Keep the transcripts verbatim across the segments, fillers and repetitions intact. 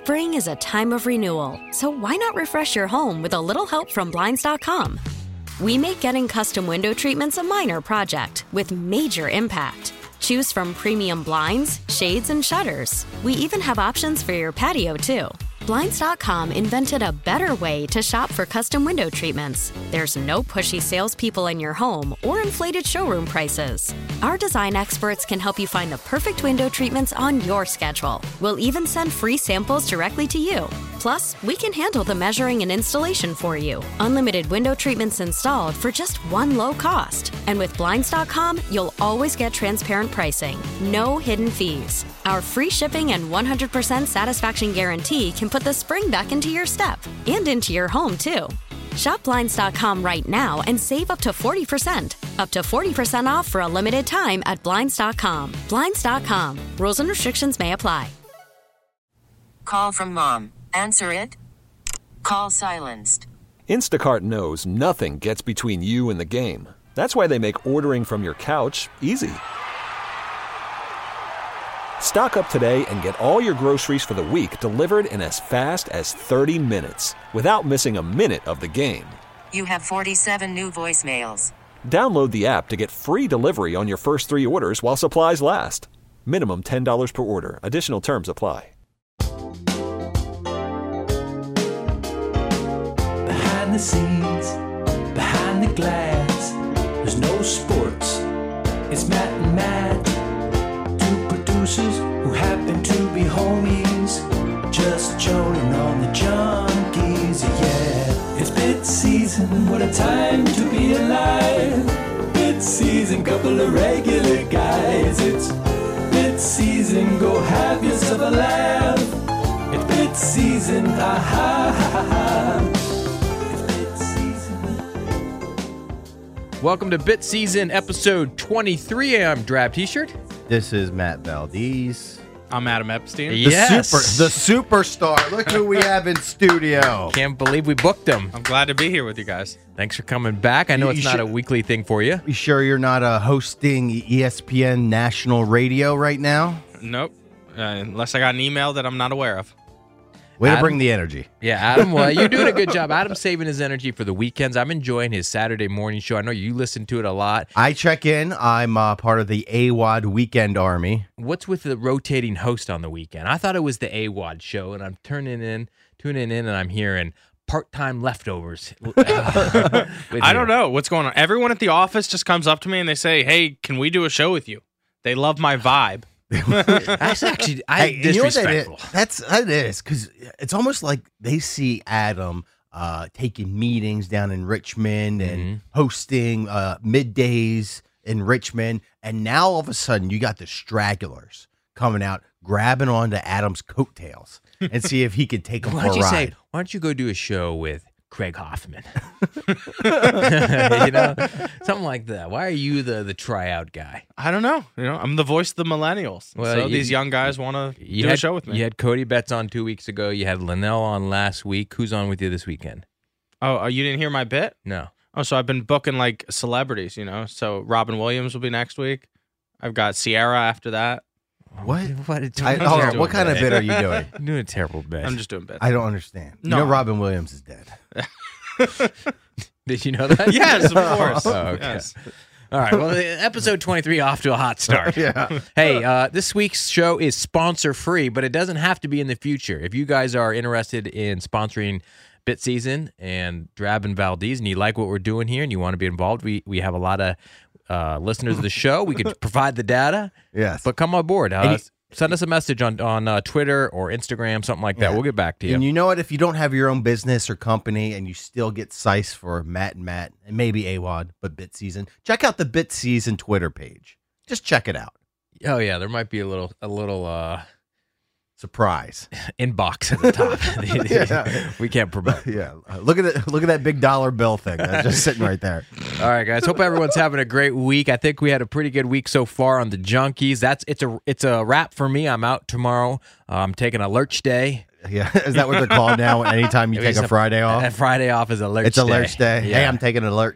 Spring is a time of renewal, so why not refresh your home with a little help from Blinds dot com? We make getting custom window treatments a minor project with major impact. Choose from premium blinds, shades, and shutters. We even have options for your patio, too. Blinds dot com invented a better way to shop for custom window treatments. There's no pushy salespeople in your home or inflated showroom prices. Our design experts can help you find the perfect window treatments on your schedule. We'll even send free samples directly to you. Plus, we can handle the measuring and installation for you. Unlimited window treatments installed for just one low cost. And with Blinds dot com, you'll always get transparent pricing. No hidden fees. Our free shipping and one hundred percent satisfaction guarantee can put the spring back into your step and into your home, too. Shop Blinds dot com right now and save up to forty percent. Up to forty percent off for a limited time at Blinds dot com. Blinds dot com. Rules and restrictions may apply. Call from mom. Answer it. Call silenced. Instacart knows nothing gets between you and the game. That's why they make ordering from your couch easy. Stock up today and get all your groceries for the week delivered in as fast as thirty minutes without missing a minute of the game. You have forty-seven new voicemails. Download the app to get free delivery on your first three orders while supplies last. Minimum ten dollars per order. Additional terms apply. Behind the scenes, behind the glass, there's no sports. It's Matt and Matt, two producers who happen to be homies, just joning on the junkies, yeah. It's bit season, what a time to be alive. Bit season, couple of regular guys. It's bit season, go have yourself a laugh. It's bit season, ha ha ha ha. Welcome to Bit Season, episode twenty-three. I'm Drab T-shirt. This is Matt Valdez. I'm Adam Epstein. The Yes. super, the superstar. Look who we have in studio. Can't believe we booked him. I'm glad to be here with you guys. Thanks for coming back. I know You- it's you not should- a weekly thing for you. You sure you're not uh, hosting E S P N national radio right now? Nope. Uh, unless I got an email that I'm not aware of. Way Adam- to bring the energy. Yeah, Adam, well, you're doing a good job. Adam's saving his energy for the weekends. I'm enjoying his Saturday morning show. I know you listen to it a lot. I check in. I'm uh, part of the A W O D Weekend Army. What's with the rotating host on the weekend? I thought it was the A W O D show, and I'm turning in, tuning in, and I'm hearing part-time leftovers. I don't know what's going on. Everyone at the office just comes up to me and they say, "Hey, can we do a show with you?" They love my vibe. That's actually I Hey, you know what that is? disrespectful. That's that is because it's almost like they see Adam uh, taking meetings down in Richmond and Mm-hmm. hosting uh, middays in Richmond, and now all of a sudden you got the stragglers coming out, grabbing onto Adam's coattails and see if he could take them Why for don't a you ride. say? Why don't you go do a show with Craig Hoffman? You know, something like that. Why are you the the tryout guy? I don't know. You know, I'm the voice of the millennials. Well, so you- these young guys want to You do had, a show with me. You had Cody Betts on two weeks ago. You had Linnell on last week. Who's on with you this weekend? Oh, oh, you didn't hear my bit? No. Oh, so I've been booking like celebrities, you know. So Robin Williams will be next week. I've got Sierra after that. What? What? A I, terrible hold on, what kind of bit. bit are you doing? You're doing a terrible bit. I'm just doing bits. I don't understand. You No. know Robin Williams is dead. Did you know that? Yes, of course. Oh, okay. Yes. All right. Well, episode twenty-three off to a hot start. Yeah. Hey, uh, this week's show is sponsor free, but it doesn't have to be in the future. If you guys are interested in sponsoring Bit Season and Drab and Valdez, and you like what we're doing here, and you want to be involved, we we have a lot of uh, listeners of the show. We could provide the data, Yes. but come on board. Uh, And you- send us a message on on uh, Twitter or Instagram, something like that. Yeah. We'll get back to you. And you know what? If you don't have your own business or company and you still get size for Matt and Matt and maybe A W O D, but Bit Season, check out the Bit Season Twitter page. Just check it out. Oh yeah, there might be a little a little uh, Surprise. inbox at the top. Yeah. We can't promote. Yeah. Uh, Look at it. Look at that big dollar bill thing. That's just sitting right there. All right, guys. Hope everyone's having a great week. I think we had a pretty good week so far on the Junkies. That's it's a it's a wrap for me. I'm out tomorrow. Uh, I'm taking a lurch day. Yeah. Is that what they're called now? Anytime you take It's a Friday off? A Friday off is a lurch. It's a day. lurch day. Yeah. Hey, I'm taking a lurch.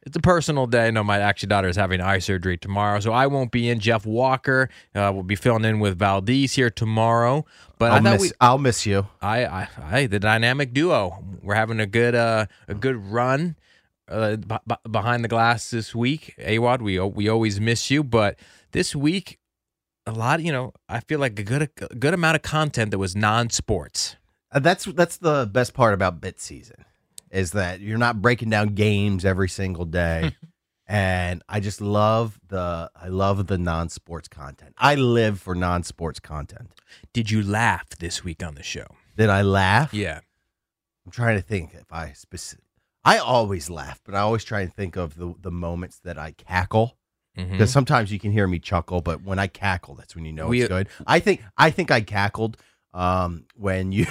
it's a personal day. No, my actually daughter is having eye surgery tomorrow, so I won't be in. Jeff Walker uh, will be filling in with Valdez here tomorrow. But I'll I thought miss, we, I'll miss you. I, I, I, the dynamic duo. We're having a good, uh, a good run uh, b- b- behind the glass this week. Awad, we we always miss you, but this week, a lot. You know, I feel like a good, a good amount of content that was non-sports. Uh, that's that's the best part about bit season, is that you're not breaking down games every single day. And I just love the I love the non-sports content. I live for non-sports content. Did you laugh this week on the show? Did I laugh? Yeah. I'm trying to think if I specific. I always laugh, but I always try and think of the the moments that I cackle. Because Mm-hmm. sometimes you can hear me chuckle, but when I cackle, that's when you know We- it's good. I think I think I cackled um, when you.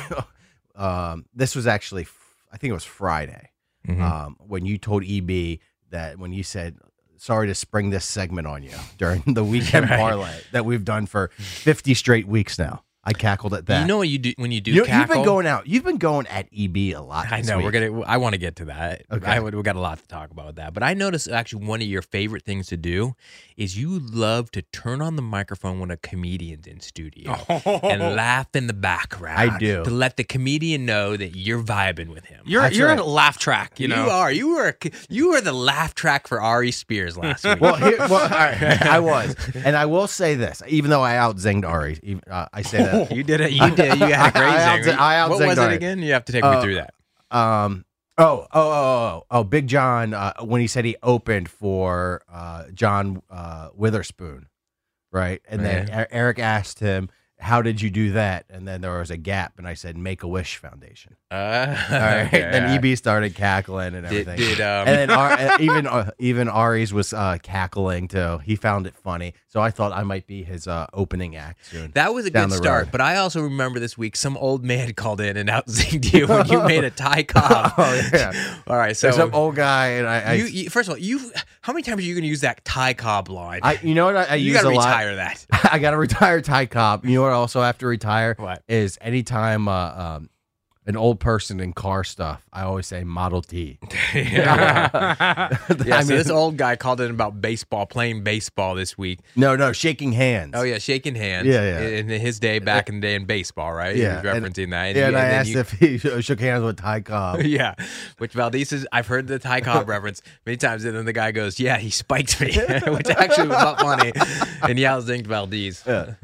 um, this was actually, I think it was Friday, Mhm. um, when you told E B that when you said, "Sorry to spring this segment on you" during the weekend Right. parlay that we've done for fifty straight weeks now. I cackled at that. You know what you do when you do You- cackle? you've been going out. You've been going at E B a lot. I this know week. we're gonna. I want to get to that. Okay. I, we got a lot to talk about with that. But I noticed actually one of your favorite things to do is you love to turn on the microphone when a comedian's in studio and laugh in the background. I do. to let the comedian know that you're vibing with him. You're That's you're right. a laugh track, you know. You are. You were. You were the laugh track for Ari Spears last week. Well, here, well all right, I was, and I will say this: even though I outzinged Ari, even, uh, I say that. you did it. You did. You had a great I zing. outzing- I What was outzinged it Ari. again? You have to take me Uh, through that. Um. Oh. Oh. Oh. Oh. Oh. Big John. Uh, when he said he opened for uh, John uh, Witherspoon, right? And then Yeah. E- Eric asked him, "How did you do that?" And then there was a gap, and I said, "Make a Wish Foundation." Uh, All right. okay, Then all E B started cackling and Did- everything. did, um, and then Ar- uh, even uh, even Ari's was uh, cackling too. He found it funny, so I thought I might be his uh, opening act soon. That was a down good the start, road. but I also remember this week some old man called in and outzinged you when you made a Thai cob. Oh yeah. All right, so There's some old guy, and I, I, you, you, first of all, you how many times are you going to use that Thai cob line? I you know what I, I you use got to a lot. retire that. I got to retire Ty Cobb. You know what I also have to retire? What? Is anytime uh, um, an old person in car stuff, I always say Model T. yeah, I so mean, this old guy called in about baseball, playing baseball this week. no, no, shaking hands. Oh yeah, shaking hands. Yeah, yeah. In his day, back in the day in baseball, right? Yeah, he was and- referencing that. Yeah, and you- I then asked you- if he shook hands with Ty Cobb. yeah, which Valdez is. I've heard the Ty Cobb reference many times, and then the guy goes, "Yeah, he spiked me," which actually was not funny, and he outzinged Valdez. Yeah.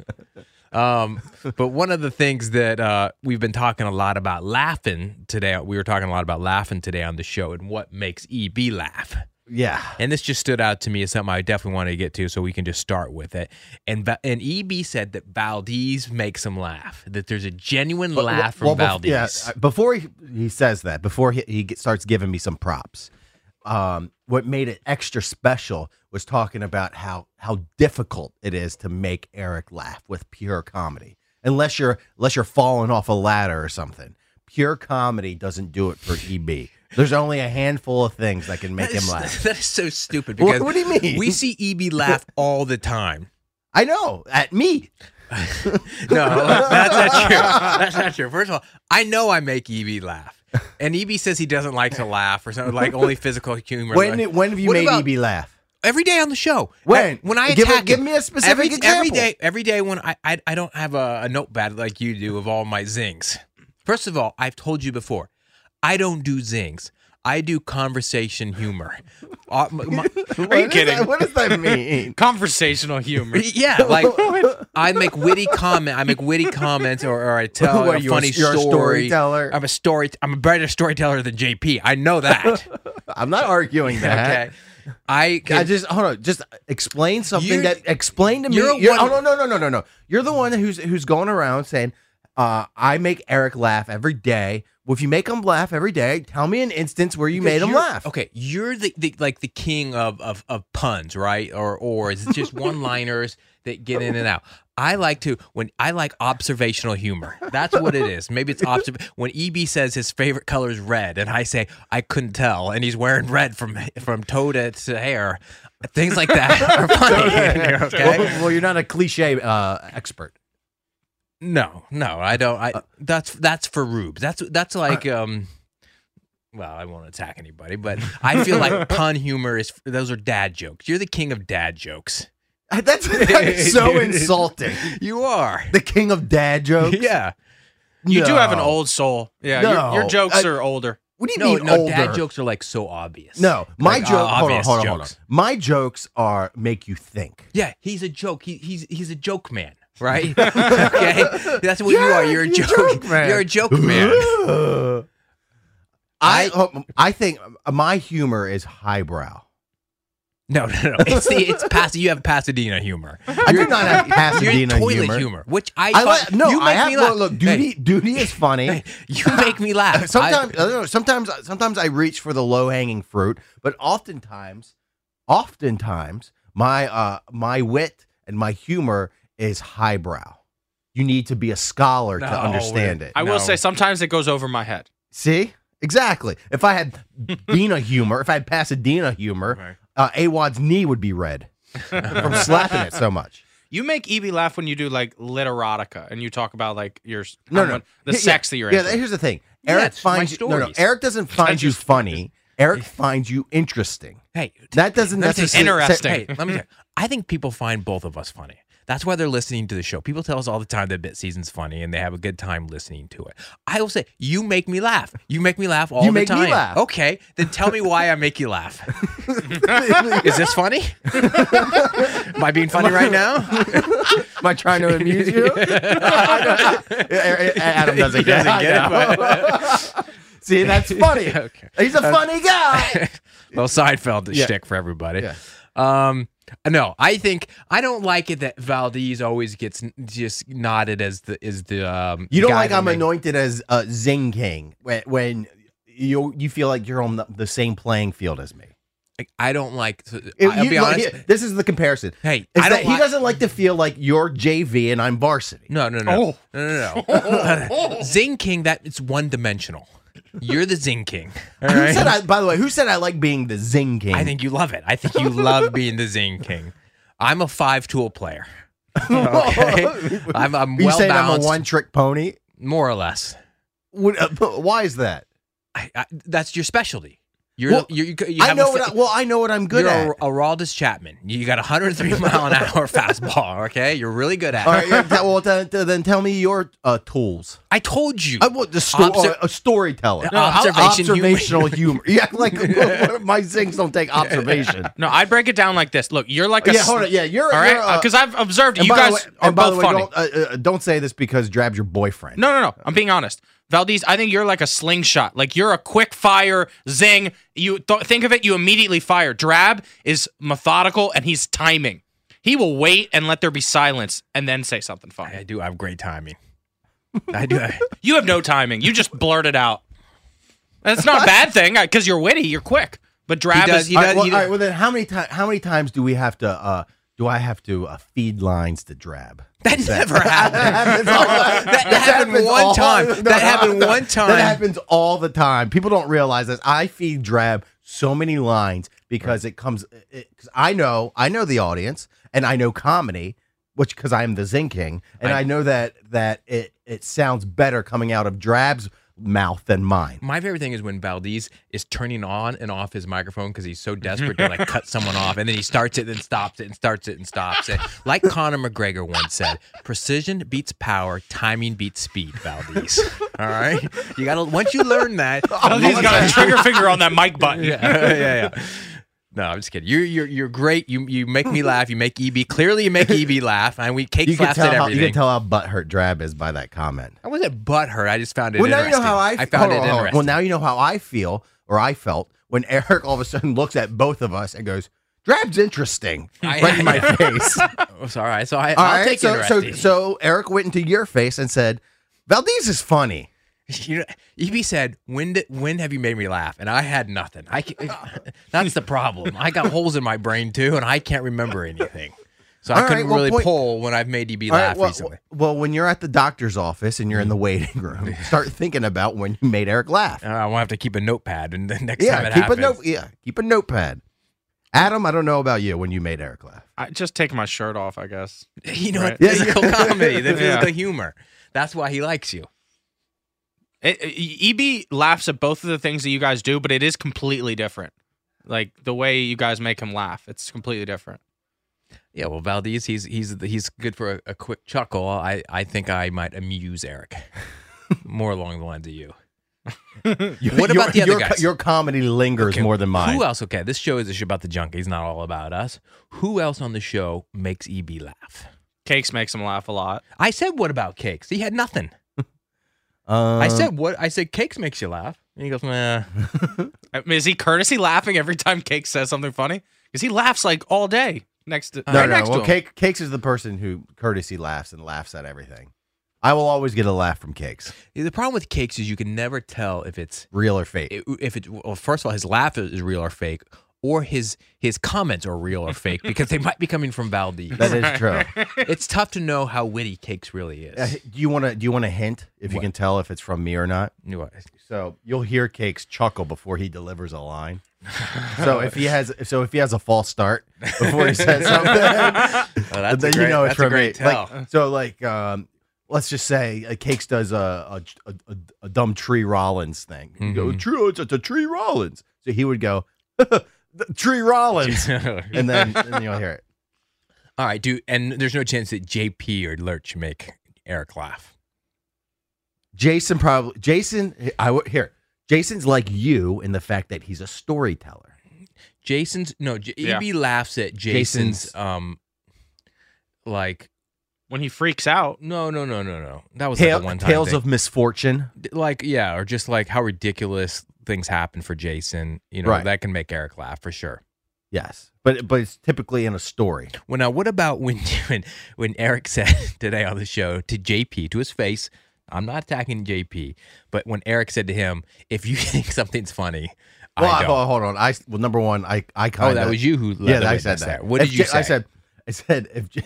Um, but one of the things that uh, we've been talking a lot about laughing today, we were talking a lot about laughing today on the show, and what makes E B laugh. Yeah. And this just stood out to me as something I definitely wanted to get to, so we can just start with it. And Va- and E B said that Valdez makes him laugh, that there's a genuine laugh from Well, bef- Valdez. yeah, uh, before he, he says that, before he, he get, starts giving me some props, um, what made it extra special was talking about how how difficult it is to make Eric laugh with pure comedy. Unless you're unless you're falling off a ladder or something, pure comedy doesn't do it for E B. There's only a handful of things that can make That is- him laugh. That is so stupid. What- Because what do you mean? We see E B laugh all the time. I know, at me. No, that's not true. That's not true. First of all, I know I make E B laugh. And E B says he doesn't like to laugh or something, like only physical humor. When Like- when have you What made about- E B laugh? Every day on the show. When? When I Give a- attack give him. me a specific every, example. Every day, every day when I I, I don't have a, a notepad like you do of all my zings. First of all, I've told you before, I don't do zings. I do conversation humor. Uh, my- my- Are you What is kidding? that- what does that mean? Conversational humor. yeah, like I make witty comment. I make witty comments, or, or I tell What, a you're a- funny you're a story. storyteller? I'm a story. I'm a better storyteller than J P. I know that. I'm not arguing that. Okay. I, can, I just hold on. Just explain something You're- that explain to me. you're You're, one- oh no no no no no no. You're the one who's who's going around saying, uh, "I make Eric laugh every day." Well, if you make him laugh every day, tell me an instance where you made him You're- laugh. Okay, you're the, the like the king of, of of puns, right? Or or is it just one liners that get in and out? I like to when I like observational humor. That's what it is. Maybe it's observ. When E B says his favorite color is red, and I say I couldn't tell, and he's wearing red from from toe to, to hair. Things like that are funny. Okay. Well, well, you're not a cliche uh, expert. No, no, I don't. I that's that's for rubes. That's that's like um, well, I won't attack anybody, but I feel like pun humor is those are dad jokes. You're the king of dad jokes. That's, that's so insulting. You are the king of dad jokes. Yeah, you No. do have an old soul. Yeah, No. your, your jokes I- are older. What do you no, mean no. older? Dad jokes are like so obvious. No, my Like, joke. uh, hold on, obvious hold on, hold on. jokes. My jokes are make you think. Yeah, he's a joke. He, he's he's a joke man, right? Okay, that's what you are. You're a you're a joke. joke man. You're a joke man. I uh, I think my humor is highbrow. No, no, no. It's the it's Pas- You have Pasadena humor. I do not have Pasadena You're toilet humor. humor. which I, I find- like no. You make I have me laugh. look. look duty, Hey, duty is funny. hey, you make me laugh. sometimes, I- I, don't know, sometimes, sometimes I reach for the low hanging fruit, but oftentimes, oftentimes, my uh, my wit and my humor is highbrow. You need to be a scholar No, to understand it. I will No. say sometimes it goes over my head. See, exactly. If I had Dina humor, if I had Pasadena humor, Right. uh, Awad's knee would be red from slapping it so much. You make Evie laugh when you do like literotica and you talk about like your No, how no, much- the Yeah, sex that you're yeah. into. Here's the thing. Yeah, Eric it's my finds you, no, no. stories. Eric doesn't find That's you just- funny. Eric finds you interesting. Hey, That doesn't let me tell you necessarily interesting. Hey, let me tell you. I think people find both of us funny. That's why they're listening to the show. People tell us all the time that Bit Season's funny and they have a good time listening to it. I will say, you make me laugh. You make me laugh all You the make me time. laugh. Okay, then tell me why I make you laugh. Is this funny? Am I being funny right now? Am I trying to amuse you? Adam doesn't get doesn't it. get I know. See, that's funny. Okay. He's a funny guy. Well, Seinfeld the Yeah. shtick for everybody. Yeah. Um, no, I think I don't like it that Valdez always gets n- just nodded as the is the um. You don't guy like that I'm make- anointed as uh, Zing King when, when you you feel like you're on the, the same playing field as me. I don't like. To, If I'll you- be like, honest. here- this is the comparison. Hey, Is I that don't he like- doesn't like to feel like you're J V and I'm varsity. No, no, no, Oh. no, no, no. Zing King, that it's one dimensional. You're the Zing King. All Who right? said I? By the way, who said I like being the Zing King? I think you love it. I think you love being the Zing King. I'm a five tool player. Okay, I'm, I'm you well saying I'm a balanced, one trick pony. more or less. What, uh, why is that? I, I, that's your specialty. You're, Well, you you, you I have know a, what. fa- I, well, I know what I'm good you're at. a, a Aroldis Chapman. You got a one hundred three mile an hour fastball. Okay, you're really good at All it. right, yeah, that- well, then, then tell me your uh, tools. I told you. I want the sto- Obser- uh, a storyteller. No, observation humor. observational humor. Yeah, like my zings don't take observation. No, I'd break it down like this. Look, you're like a Yeah, s- hold on. Yeah, you're all you're, right uh, because I've observed you and by the guys way- are and by the both way, funny. Don't, uh, uh, don't say this because Drab's your boyfriend. No, no, no. I'm being honest. Valdez, I think you're like a slingshot. Like you're a quick fire zing. You th- think of it, you immediately fire. Drab is methodical and he's timing. He will wait and let there be silence and then say something funny. I do have great timing. I do. I, You have no timing. You just blurt it out. That's not a bad thing because you're witty. You're quick. But Drab does- is. he All does- right, well, he all does- right, well, then how many times? How many times do we have to? Uh, do I have to uh, feed lines to Drab? that never happened. happens all- that, that happened happens one all- time. no, that happened no, one time. That happens all the time. People don't realize this. I feed Drab so many lines because it comes. Because I know, I know the audience, and I know comedy, which because I'm the Zing King, and I- I know that that it it sounds better coming out of Drab's mouth than mine. My favorite thing is when Valdez is turning on and off his microphone because he's so desperate to like cut someone off, and then he starts it, then stops it, and starts it, and stops it. Like Conor McGregor once said, "Precision beats power, timing beats speed." Valdez. All right, you gotta once you learn that. He's got a trigger finger on that mic button. yeah, yeah, yeah. No, I'm just kidding. You're you're you're great. You you make me laugh. You make E B. Clearly, you make E B laugh, and we cake You can laughs tell at how you everything. can tell how butthurt Drab is by that comment. I wasn't butthurt. I just found it Well, now you interesting. know how I, I found hold it on, hold on. interesting. Well, now you know how I feel, or I felt, when Eric all of a sudden looks at both of us and goes, "Drab's interesting," I- right in my face. Oh, sorry. So I, All I'll right, take so, so interesting. so Eric went into your face and said, "Valdez is funny." You know, E B said, "When did, when have you made me laugh?" And I had nothing. I can, that's the problem. I got holes in my brain too, and I can't remember anything. So I All right, couldn't well, really point- pull when I've made E B All right, laugh well, recently. well, when you're at the doctor's office and you're in the waiting room, start thinking about when you made Eric laugh. Uh, I won't have to keep a notepad, and the next time Yeah, it keep happens, a note. Yeah, keep a notepad. Adam, I don't know about you when you made Eric laugh. I just take my shirt off, I guess. you know, Right. physical comedy, the Yeah. physical humor. That's why he likes you. It, it- E B laughs at both of the things that you guys do, but it is completely different. Like the way you guys make him laugh, it's completely different. Yeah, well, Valdez, he's he's he's good for a, a quick chuckle. I, I think I might amuse Eric more along the lines of you. What about the other your, guys? Your comedy lingers Okay, more than mine. Who else? Okay, this show is a show about the junkies, not all about us. Who else on the show makes E B laugh? Cakes makes him laugh a lot. I said, what about Cakes? He had nothing. Uh, I said, what? I said, Cakes makes you laugh. And he goes, nah. I mean, is he courtesy laughing every time Cake says something funny? Because he laughs like all day next to no, right no. next Well, to him. Cake, Cakes is the person who courtesy laughs and laughs at everything. I will always get a laugh from Cakes, The problem with Cakes is you can never tell if it's real or fake. if it. Well, first of all, his laugh is real or fake, or his his comments are real or fake because they might be coming from Valdez. That is true. It's tough to know how witty Cakes really is. Uh, do you want to? Do you want a hint if you What? can tell if it's from me or not? What? So you'll hear Cakes chuckle before he delivers a line. So if he has, so if he has a false start before he says something, Oh, that's then a great, you know it's that's a from great me. tell. Like, so like, um, let's just say uh, Cakes does a a, a a dumb Tree Rollins thing. You go, Mhm. True, it's, it's a Tree Rollins. So he would go, Tree Rollins, and then and then you'll hear it. All right, dude. And there's no chance that J P or Lurch make Eric laugh. Jason probably Jason. I w- here. Jason's like you in the fact that he's a storyteller. Jason's no. J- Yeah. E B laughs at Jason's, Jason's- um, like When he freaks out, no, no, no, no, no. That was Tale, like a one time tales thing. of misfortune. like yeah, or just like how ridiculous things happen for Jason. You know Right. that can make Eric laugh for sure. Yes, but but it's typically in a story. Well, now what about when when when Eric said today on the show to J P to his face? I'm not attacking J P, but when Eric said to him, "If you think something's funny, Well, I I- don't." hold, hold on. I well, number one, I I kind Oh, of that was you who led yeah. the I witness said that. there. What If did you J- say? I said I said if J-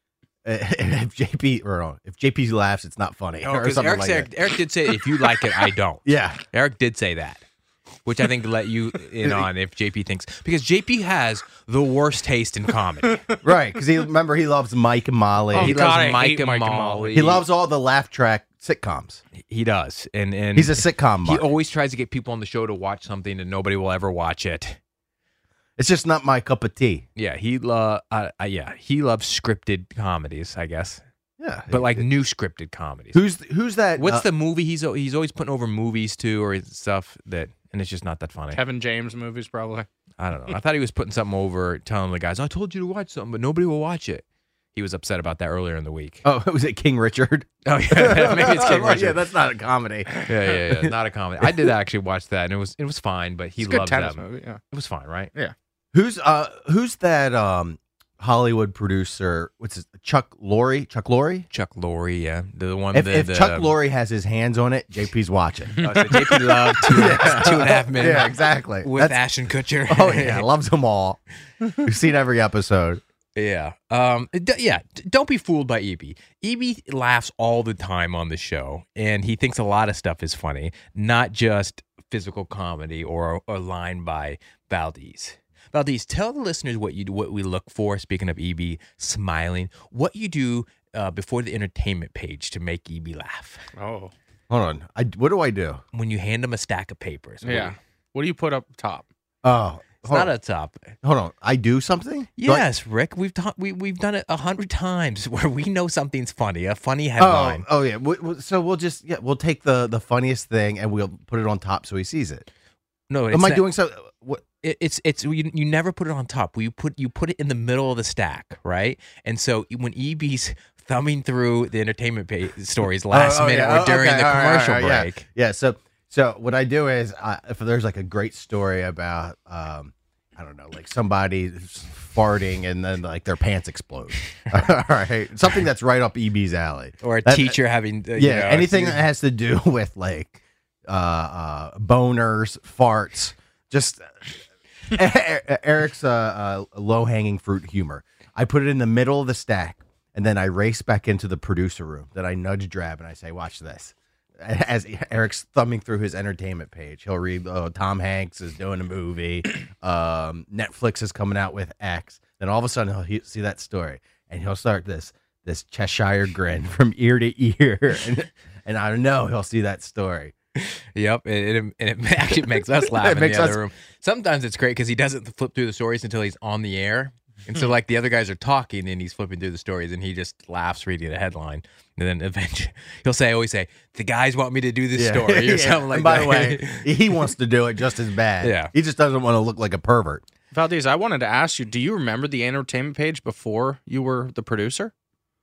if J P or no, if J P laughs, it's not funny Oh, or 'cause something Eric, like said, that. Eric did say, "If you like it, I don't." Yeah, Eric did say that, which I think let you in on if J P thinks because J P has the worst taste in comedy. right. Because he remember he loves Mike and Molly. Oh, he God, I loves Mike hate and Mike and Molly. Molly. he loves all the laugh track sitcoms. He does, and and He's a sitcom. He butt. always tries to get people on the show to watch something and nobody will ever watch it. It's just not my cup of tea. Yeah, he lo- uh, uh, yeah he loves scripted comedies, I guess, Yeah, but like new scripted comedies. who's who's that? What's uh, the movie he's al- he's always putting over movies too or stuff that, and it's just not that funny. Kevin James movies probably. I don't know. I thought he was putting something over, telling the guys, "I told you to watch something, but nobody will watch it." He was upset about that earlier in the week. Oh, was it King Richard? Oh yeah, maybe it's King Well, Richard. Yeah, that's not a comedy. yeah, yeah, yeah, not a comedy. I did actually watch that, and it was it was fine. But he It's a good loves tennis that. movie. Yeah. It was fine, right? Who's uh who's that um Hollywood producer? What's his Chuck Lorre? Chuck Lorre? Chuck Lorre, yeah, the one. If, the, if the, Chuck Lorre has his hands on it, J P's watching. oh, so J P loved two, two and a half men. Yeah, exactly. With That's- Ashton Kutcher. Oh yeah, loves them all. We've seen every episode. Yeah. Um. d- yeah. d- Don't be fooled by E B. E B laughs all the time on the show, and he thinks a lot of stuff is funny, not just physical comedy or a line by Valdez. Valdez, tell the listeners what you do, what we look for. Speaking of E B smiling, what you do uh, before the entertainment page to make E B laugh. Oh. Hold on. I what do I do? When you hand him a stack of papers. what do Yeah. you- What do you put up top? Oh, It's hold not on. a top. Hold on. I do something? Like- Yes, Rick. We've done we we've done it a hundred times where we know something's funny, a funny Oh, headline. oh yeah. W- w- So we'll just yeah, we'll take the the funniest thing and we'll put it on top so he sees it. No, it's Am I not- doing so? What? it- it's it's you, you never put it on top. You put you put it in the middle of the stack, right? And so when E B's thumbing through the entertainment page stories last Oh, oh, minute yeah. or Oh, during okay. the All right, commercial all right, yeah. break, Yeah. So so what I do is uh, if there's like a great story about um I don't know like somebody farting and then like their pants explode. All right, something that's right up E B's alley. or a That- teacher having uh, Yeah, you know, anything that has to do with like uh, uh, boners, farts, just Eric's uh, uh, low hanging fruit humor. I put it in the middle of the stack, and then I race back into the producer room. Then I nudge Drab and I say, "Watch this." As Eric's thumbing through his entertainment page, he'll read, "Oh, Tom Hanks is doing a movie. Um, Netflix is coming out with X." Then all of a sudden, he'll he- see that story, and he'll start this this Cheshire grin from ear to ear, and, and I know he'll see that story. Yep, and it, and it actually makes us laugh It in makes the other us- room. Sometimes it's great because he doesn't flip through the stories until he's on the air. And so, like, the other guys are talking and he's flipping through the stories and he just laughs reading the headline. And then eventually he'll say, always say, the guys want me to do this Yeah. story or Yeah. something like And by that. the way, he wants to do it just as bad. Yeah. He just doesn't want to look like a pervert. Valdez, I wanted to ask you, do you remember the entertainment page before you were the producer?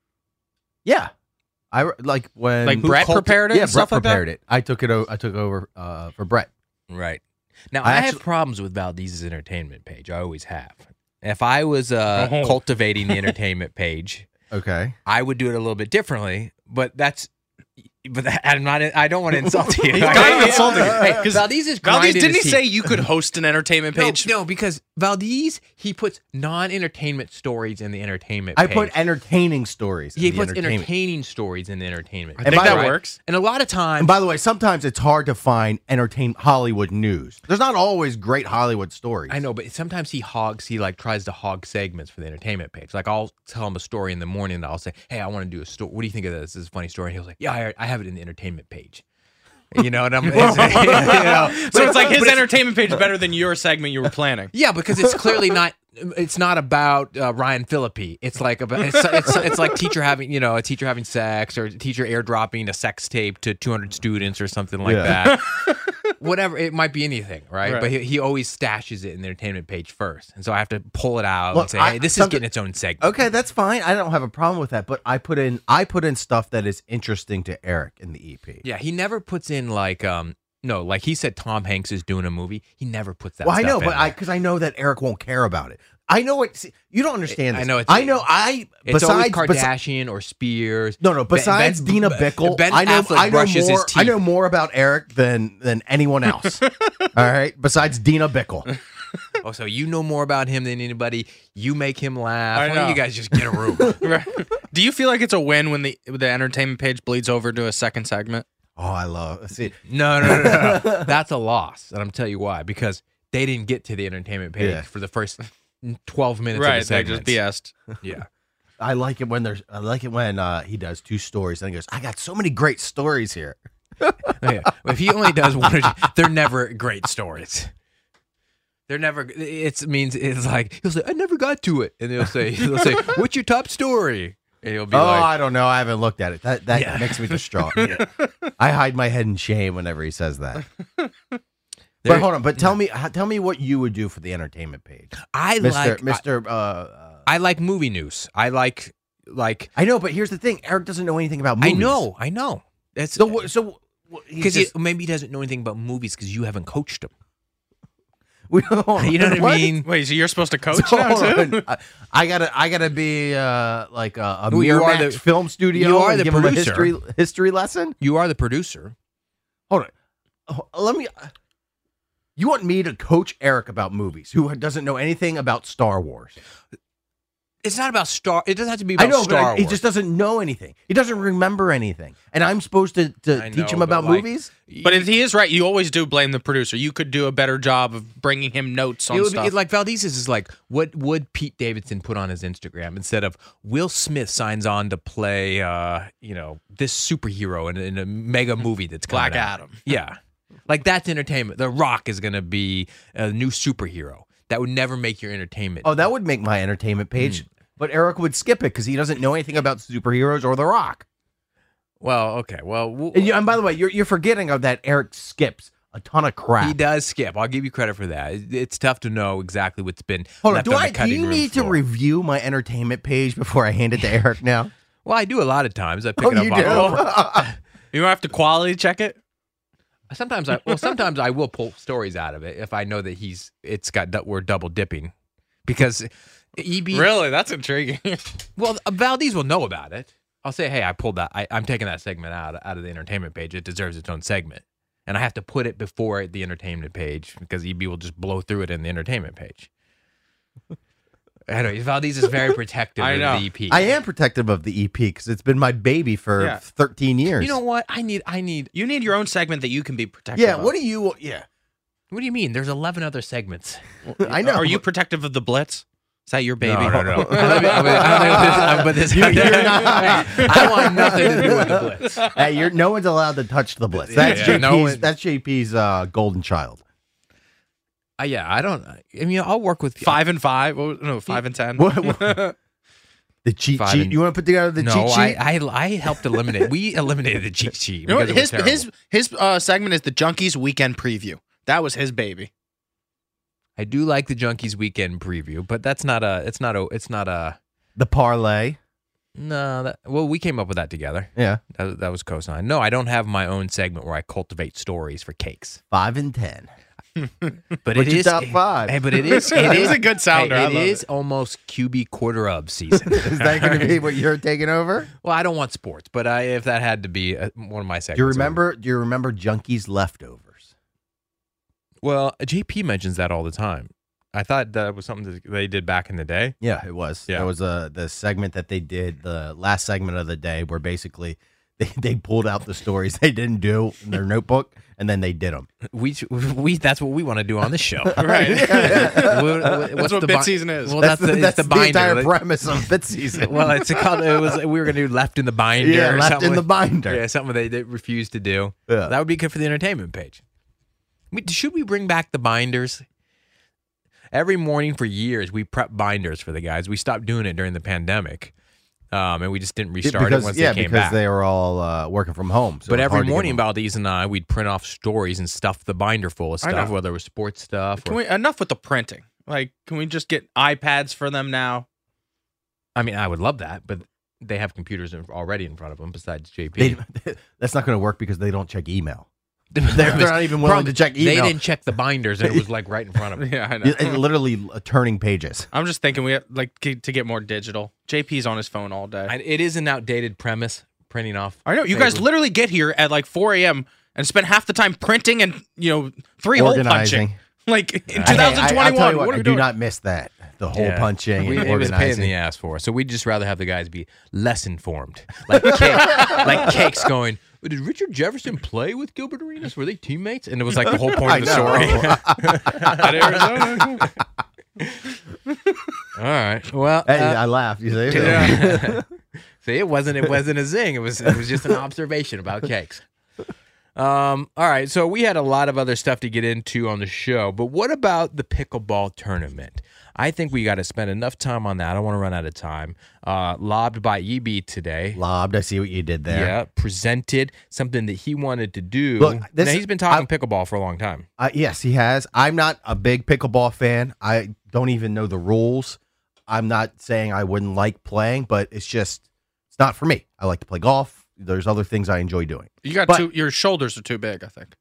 Yeah. I re- like when Like Brett Colt- prepared it Yeah, and Brett stuff like that? prepared it. I took it. O- I took over uh, for Brett. Right. Now, I I, actually- have problems with Valdez's entertainment page. I always have. If I was uh, Oh. cultivating the entertainment page, Okay. I would do it a little bit differently, but that's. But that, I'm not. I don't want to insult you. He's kind of insulting. Hey, Because Valdez is Valdez, grinding didn't he his say teeth. you could host an entertainment No, page? no, because Valdez he puts non-entertainment stories in the entertainment. I page. put entertaining stories. in He the puts entertainment. entertaining stories in the entertainment. I page, think that right? works. And a lot of times, And by the way, sometimes it's hard to find entertain Hollywood news. There's not always great Hollywood stories. I know, but sometimes he hogs. He like tries to hog segments for the entertainment page. Like I'll tell him a story in the morning, and I'll say, "Hey, I want to do a story. What do you think of this? This is a funny story." And he'll say, "Yeah, I, I have it in the entertainment page." You know, and I'm, it's, you know, So it's like his entertainment page is better than your segment you were planning. yeah, because it's clearly not. It's not about uh, Ryan Phillippe. It's like about. It's, it's it's like teacher having you know a teacher having sex or a teacher airdropping a sex tape to two hundred students or something like Yeah. that. Whatever, it might be anything, right? Right. But he, he always stashes it in the entertainment page first, and so I have to pull it out Look, and say, I- "Hey, this is something- getting its own segment." Okay, that's fine. I don't have a problem with that. But I put in I put in stuff that is interesting to Eric in the E P. Yeah, he never puts in like um no, like he said Tom Hanks is doing a movie. He never puts that. Well, I stuff know, in but I there. because I know that Eric won't care about it. I know it. See, you don't understand. I This. know it's- I know. I it's always besides besi- Kardashian or Spears. No, no. Ben- Besides Ben- Dina Bickle, Ben I know Affleck I know brushes more. his I know teeth. more about Eric than than anyone else. All right. Besides Dina Bickle. Oh, so you know more about him than anybody. You make him laugh. I Why don't know. you guys just get a room? Right. Do you feel like it's a win when the the entertainment page bleeds over to a second segment? Oh, I love. See, No, no, no, no, no. That's a loss, and I'm tell you why. Because they didn't get to the entertainment page Yeah. for the first twelve minutes Right, of the they segment. just B S'd. Yeah. I like it when there's. I like it when uh, he does two stories and he goes, "I got so many great stories here." Yeah. If he only does one or two, they're never great stories. They're never. It means it's like he'll say, "I never got to it," and they'll say, "He'll say, what's your top story?" And he'll be Oh, like, I don't know. I haven't looked at it. That that Yeah. makes me distraught. I hide my head in shame whenever he says that. There- But hold on. But tell me, h- tell me what you would do for the entertainment page, "I Mister like, Mister Uh, uh, I, I like movie news. I like, like, I know, but here's the thing: Eric doesn't know anything about movies. I know, I know. That's So wh- so because because maybe he doesn't know anything about movies because you haven't coached him. we, hold on, You know what, I mean? Wait, so you're supposed to coach So, now hold too? on. I, I gotta, I gotta be uh, like a, a Well, you are Miramax the- film studio. you are and the give him a producer. history history lesson. You are the producer. Hold on, Ho- let me. You want me to coach Eric about movies, who doesn't know anything about Star Wars? It's not about Star. It doesn't have to be I about know, Star but I- Wars. he just doesn't know anything. He doesn't remember anything, and I'm supposed to, to I teach know, him but about like- movies. But if he is right, you always do blame the producer. You could do a better job of bringing him notes on It would stuff. be like Valdez's is like, what would Pete Davidson put on his Instagram instead of Will Smith signs on to play, uh, you know, this superhero in, in a mega movie that's coming Black out. Adam. Yeah, like that's entertainment. The Rock is going to be a new superhero. That would never make your entertainment. Oh, that would make my entertainment page. Hmm. But Eric would skip it because he doesn't know anything about superheroes or The Rock. Well, okay. Well, w- And, you, and by the way, you're you're forgetting of that Eric skips a ton of crap. he does skip. I'll give you credit for that. It- It's tough to know exactly what's been Hold on, left do on I? the Do cutting you room need to floor. review my entertainment page before I hand it to Eric now? Well, I do a lot of times. I pick Oh, it up you on. do? Oh, You don't have to quality check it? sometimes I well, sometimes I will pull stories out of it if I know that he's it's got du- we're double dipping because E B Really? That's intriguing. well Valdez will know about it. I'll say, hey, I pulled that. I, I'm taking that segment out out of the entertainment page. It deserves its own segment, and I have to put it before the entertainment page because E B will just blow through it in the entertainment page. Anyway, Valdez is very protective I of know. the E P. I am protective of the E P because it's been my baby for Yeah. thirteen years. You know what? I need. I need. You need your own segment that you can be protective Yeah. of. What do you? Yeah. What do you mean? There's eleven other segments. I know. Are you but- protective of the Blitz? Is that your baby? No, no, no. I don't think- I don't think this- I don't think this- I want nothing to do with the Blitz. Hey, you're no one's allowed to touch the Blitz. That's Yeah, J P's. no one- That's J P's uh, golden child. Uh, yeah, I don't. I mean, I'll work with Five and five? What was- No, five and ten. What- what- The cheat Five sheet. and- You want to put together the no, cheat sheet? I, I I helped eliminate. We eliminated the cheat sheet. You know what? because it was His terrible. his his uh, segment is the Junkies Weekend Preview. That was his baby. I do like the Junkies weekend preview, but that's not a. It's not a. It's not a. the parlay. No. That, well, we came up with that together. Yeah, That, that was cosign. No, I don't have my own segment where I cultivate stories for cakes. five and ten. But What's it your is top five? Hey, but it is. It It is was a good sounder. hey, I it love is it. almost Q B quarter of season. Is that going to be what you're taking over? Well, I don't want sports, but I, if that had to be uh one of my segments, Do you it would- remember? Do you remember Junkies leftovers? Well, J P mentions that all the time. I thought that was something that they did back in the day. Yeah, it was. Yeah. That was uh, the segment that they did, the last segment of the day, where basically they, they pulled out the stories they didn't do in their notebook, and then they did them. We we that's what we want to do on this show. Right. What- That's what the bit bi- season is. Well, That's, that's, the, the, that's it's the the, binder. entire Like- premise of Fit Season. well, it's called. It was we were going to do left in the binder. yeah, or left something in the like- binder. Yeah, something they, they refused to do. Yeah. That would be good for the entertainment page. We, should we bring back the binders? Every morning for years, we prep binders for the guys. We stopped doing it during the pandemic, um, and we just didn't restart because, it once yeah, they came because back. they were all uh, working from home. So but it's every hard to get morning, them. Valdez and I, we'd print off stories and stuff the binder full of I stuff, know. whether it was sports stuff. Can Or, we enough with the printing? Like, can we just get iPads for them now? I mean, I would love that, but they have computers in- already in front of them besides J P. They, that's not going to work because they don't check email. They're, They're not even willing to check They email. didn't check the binders, and it was like right in front of them. Yeah, I know. It- it literally uh, turning pages. I'm just thinking we have, like to to get more digital. J P's on his phone all day. I, it is an outdated premise, printing off. I know you guys paper. literally get here at like four a.m. and spend half the time printing and you know three hole Organizing. punching. Like in Hey, I- I'll twenty tell twenty-one, you what, what, are we I do doing? not miss that. The hole Yeah. punching We- and it was a pain in organizing. the ass for us. So we'd just rather have the guys be less informed, like cake, like Cakes going. Did Richard Jefferson play with Gilbert Arenas? Were they teammates? And it was like the whole point of the I story. All right. Well, Hey, uh, I laughed. You see? Yeah. see, it wasn't it wasn't a zing. It was it was just an observation about Cakes. Um. All right. So we had a lot of other stuff to get into on the show, but what about the pickleball tournament? I think we got to spend enough time on that. I don't want to run out of time. Uh, lobbed by E B today. Lobbed. I see what you did there. Yeah, presented something that he wanted to do. Look, this- now, he's been talking pickleball for a long time. Uh, yes, he has. I'm not a big pickleball fan. I don't even know the rules. I'm not saying I wouldn't like playing, but it's just it's not for me. I like to play golf. There's other things I enjoy doing. You got But- too. Your shoulders are too big. I think.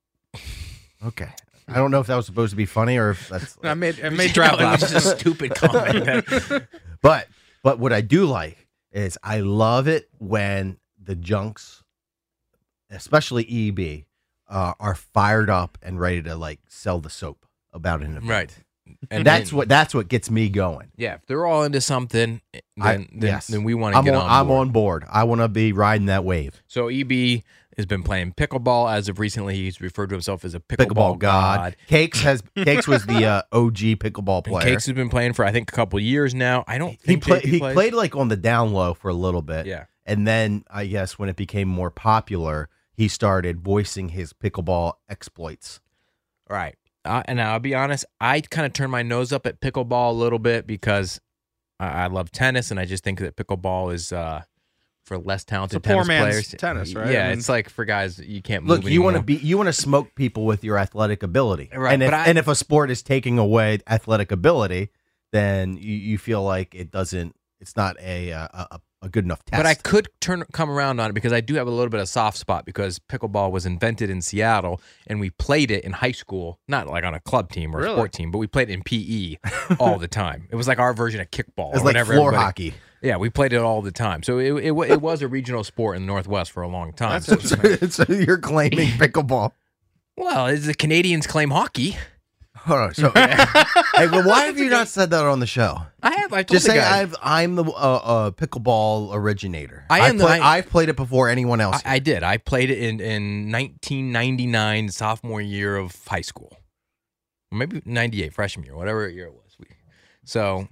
Okay. I don't know if that was supposed to be funny or if that's. I made I made Drab No, it laugh. was just a stupid comment. But but what I do like is I love it when the junks, especially E B, uh, are fired up and ready to like sell the soap about an event. Right. And that's what that's what gets me going. Yeah, if they're all into something, then, I- then, yes. then we want to I'm get on, on, I'm board. on board. I want to be riding that wave. So E B has been playing pickleball as of recently. He's referred to himself as a pickleball, Pickleball god. Cakes has Cakes was the uh, O G pickleball And player. Cakes has been playing for I think a couple of years now. I don't he think played. J P He plays. played like on the down low for a little bit. Yeah. And then I guess when it became more popular, he started voicing his pickleball exploits. Right. Uh, and I'll be honest, I kind of turned my nose up at pickleball a little bit because I, I love tennis, and I just think that pickleball is uh, for less talented It's a poor tennis man's players. tennis, right? Yeah, I mean- it's like for guys that you can't Look, move you want to anymore. be you want to smoke people with your athletic ability, Right, And if but I- and if a sport is taking away athletic ability, then you, you feel like it doesn't. It's not a a, a, a good enough test. But I could turn come around on it because I do have a little bit of soft spot because pickleball was invented in Seattle and we played it in high school, not like on a club team or a Really? sport team, but we played it in P E all the time. It was like our version of kickball. it's or like whatever floor everybody- hockey. Yeah, we played it all the time. So it it, wa- it was a regional sport in the Northwest for a long time. That's So- interesting. So you're claiming pickleball? well, as the Canadians claim hockey. Hold on. So, hey, well, why have you not said that on the show? I have. I told Just the say guys. I've, I'm the uh, uh, pickleball originator. I am I've, the- play- I- I've played it before anyone else. I, I did. I played it in, in nineteen ninety-nine, sophomore year of high school. Or maybe ninety-eight, freshman year, whatever year it was. We, so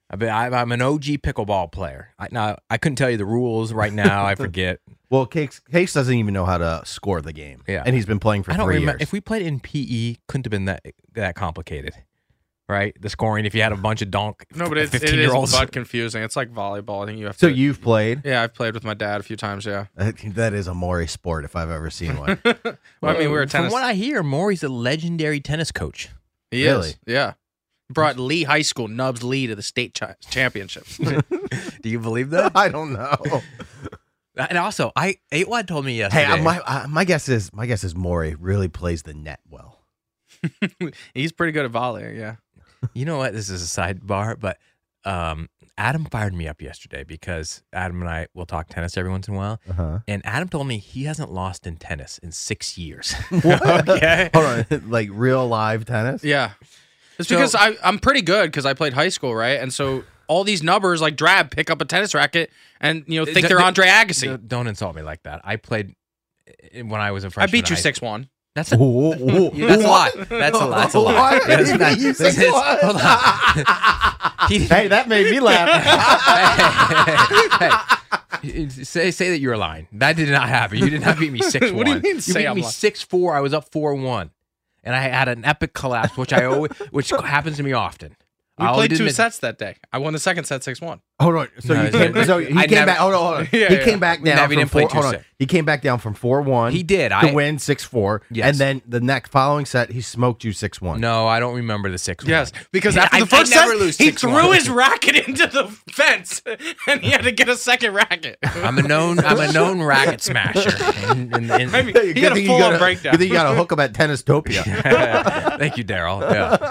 I mean, I'm I'm an O G pickleball player. I, now I couldn't tell you the rules right now. I forget. Well, Case Case doesn't even know how to score the game. Yeah. and he's been playing for I don't three remember years. if we played in P E. Couldn't have been that that complicated, right? The scoring. If you had a bunch of donk, No, but it's, it fifteen year is olds. butt confusing. It's like volleyball. I think you have so to. you've played. Yeah, I've played with my dad a few times. Yeah. I think that is a Maury sport if I've ever seen one. Well, I mean, we were From tennis. what I hear, Maury's a legendary tennis coach. He Really? is. Yeah. Brought Lee High School, Nubs Lee, to the state chi- championships. Do you believe that? I don't know. And also, I Aitwad told me Hey, yesterday. uh, my uh, my guess is my guess is Maury really plays the net well. He's pretty good at volley. Yeah. You know what? This is a sidebar, but um, Adam fired me up yesterday because Adam and I will talk tennis every once in a while. Uh-huh. And Adam told me he hasn't lost in tennis in six years. What? Okay. Hold on, like real live tennis. Yeah. It's So- because I, I'm pretty good because I played high school, right? And so all these nubbers like Drab pick up a tennis racket and, you know, think they're Don't- Andre Agassi. Don't- Don't insult me like that. I played uh, when I was a I freshman. beat you in high- six one. That's a, Ooh, ooh, ooh. that's a lot. That's a lot. That's a lot. What? Yeah, that's You not- beat you this six is- one? Hold on. He- Hey, that made me laugh. hey, hey, say say that you're lying. That did not happen. You did not beat me six one. What do you mean, You say beat I'm me lying? six four. I was up four one, and I had an epic collapse, which I always, which happens to me often. We I only played two didn't- sets that day. I won the second set six one. Hold on. So No, you it's- came, so he I came never- back. Hold on, hold on. Yeah, he yeah. came back We down never from didn't play four. two Hold on. set. He came back down from four one. He did. to I- win six four. Yes. And then the next following set, he smoked you six one. No, I don't remember the six one. Yes, because Yeah, after I- the first I never set, lose he six one. threw his racket into the fence, and he had to get a second racket. I'm a known I'm a known racket smasher. And, and, and- I mean, Good he had a thing you full-on got breakdown. Good thing you got to hook him at Tennistopia. Thank you, Daryl.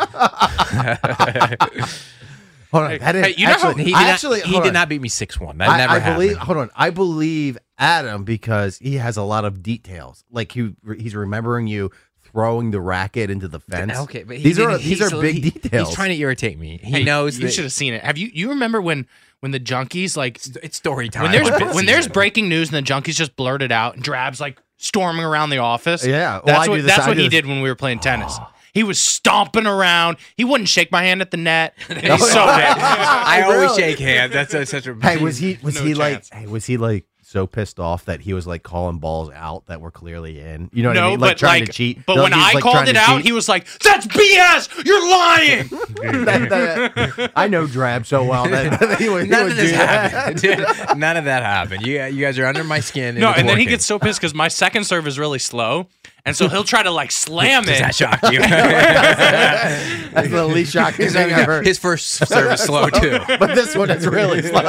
Yeah. Hold on. That is, hey, you know how- actually, He did, I not, actually, he hold did on. not beat me six one. That I, never I happened. believe. Hold on. I believe Adam because he has a lot of details. Like he he's remembering you throwing the racket into the fence. Okay, but he these are didn't- these he's- are big he- details. He's trying to irritate me. He Hey, knows you that should have seen it. Have you? You remember when when the junkies like it's story time. when there's It's when there's season. breaking news and the junkies just blurt it out and Drab's like storming around the office. Yeah, well, that's I do what this- that's I what do he this- did when we were playing tennis. He was stomping around. He wouldn't shake my hand at the net. He's so bad. I always Really? shake hands. That's a, such a Hey, was he was No he chance. like hey, was he like so pissed off that he was like calling balls out that were clearly in? You know what No, I mean? Like but trying like, to cheat. but Like, when he was, I like, called trying it to out, cheat. he was like, "That's B S. You're lying." That- that- I know Drab so well that that he would, he None would of this do that. happened. Dude, none of that happened. You, you guys are under my skin. No, it's and then he working. gets so pissed because my second serve is really slow, and so he'll try to like slam Does it. that shock you? That's the least shocking his, thing I've heard. his first serve is slow too. But this one is really slow.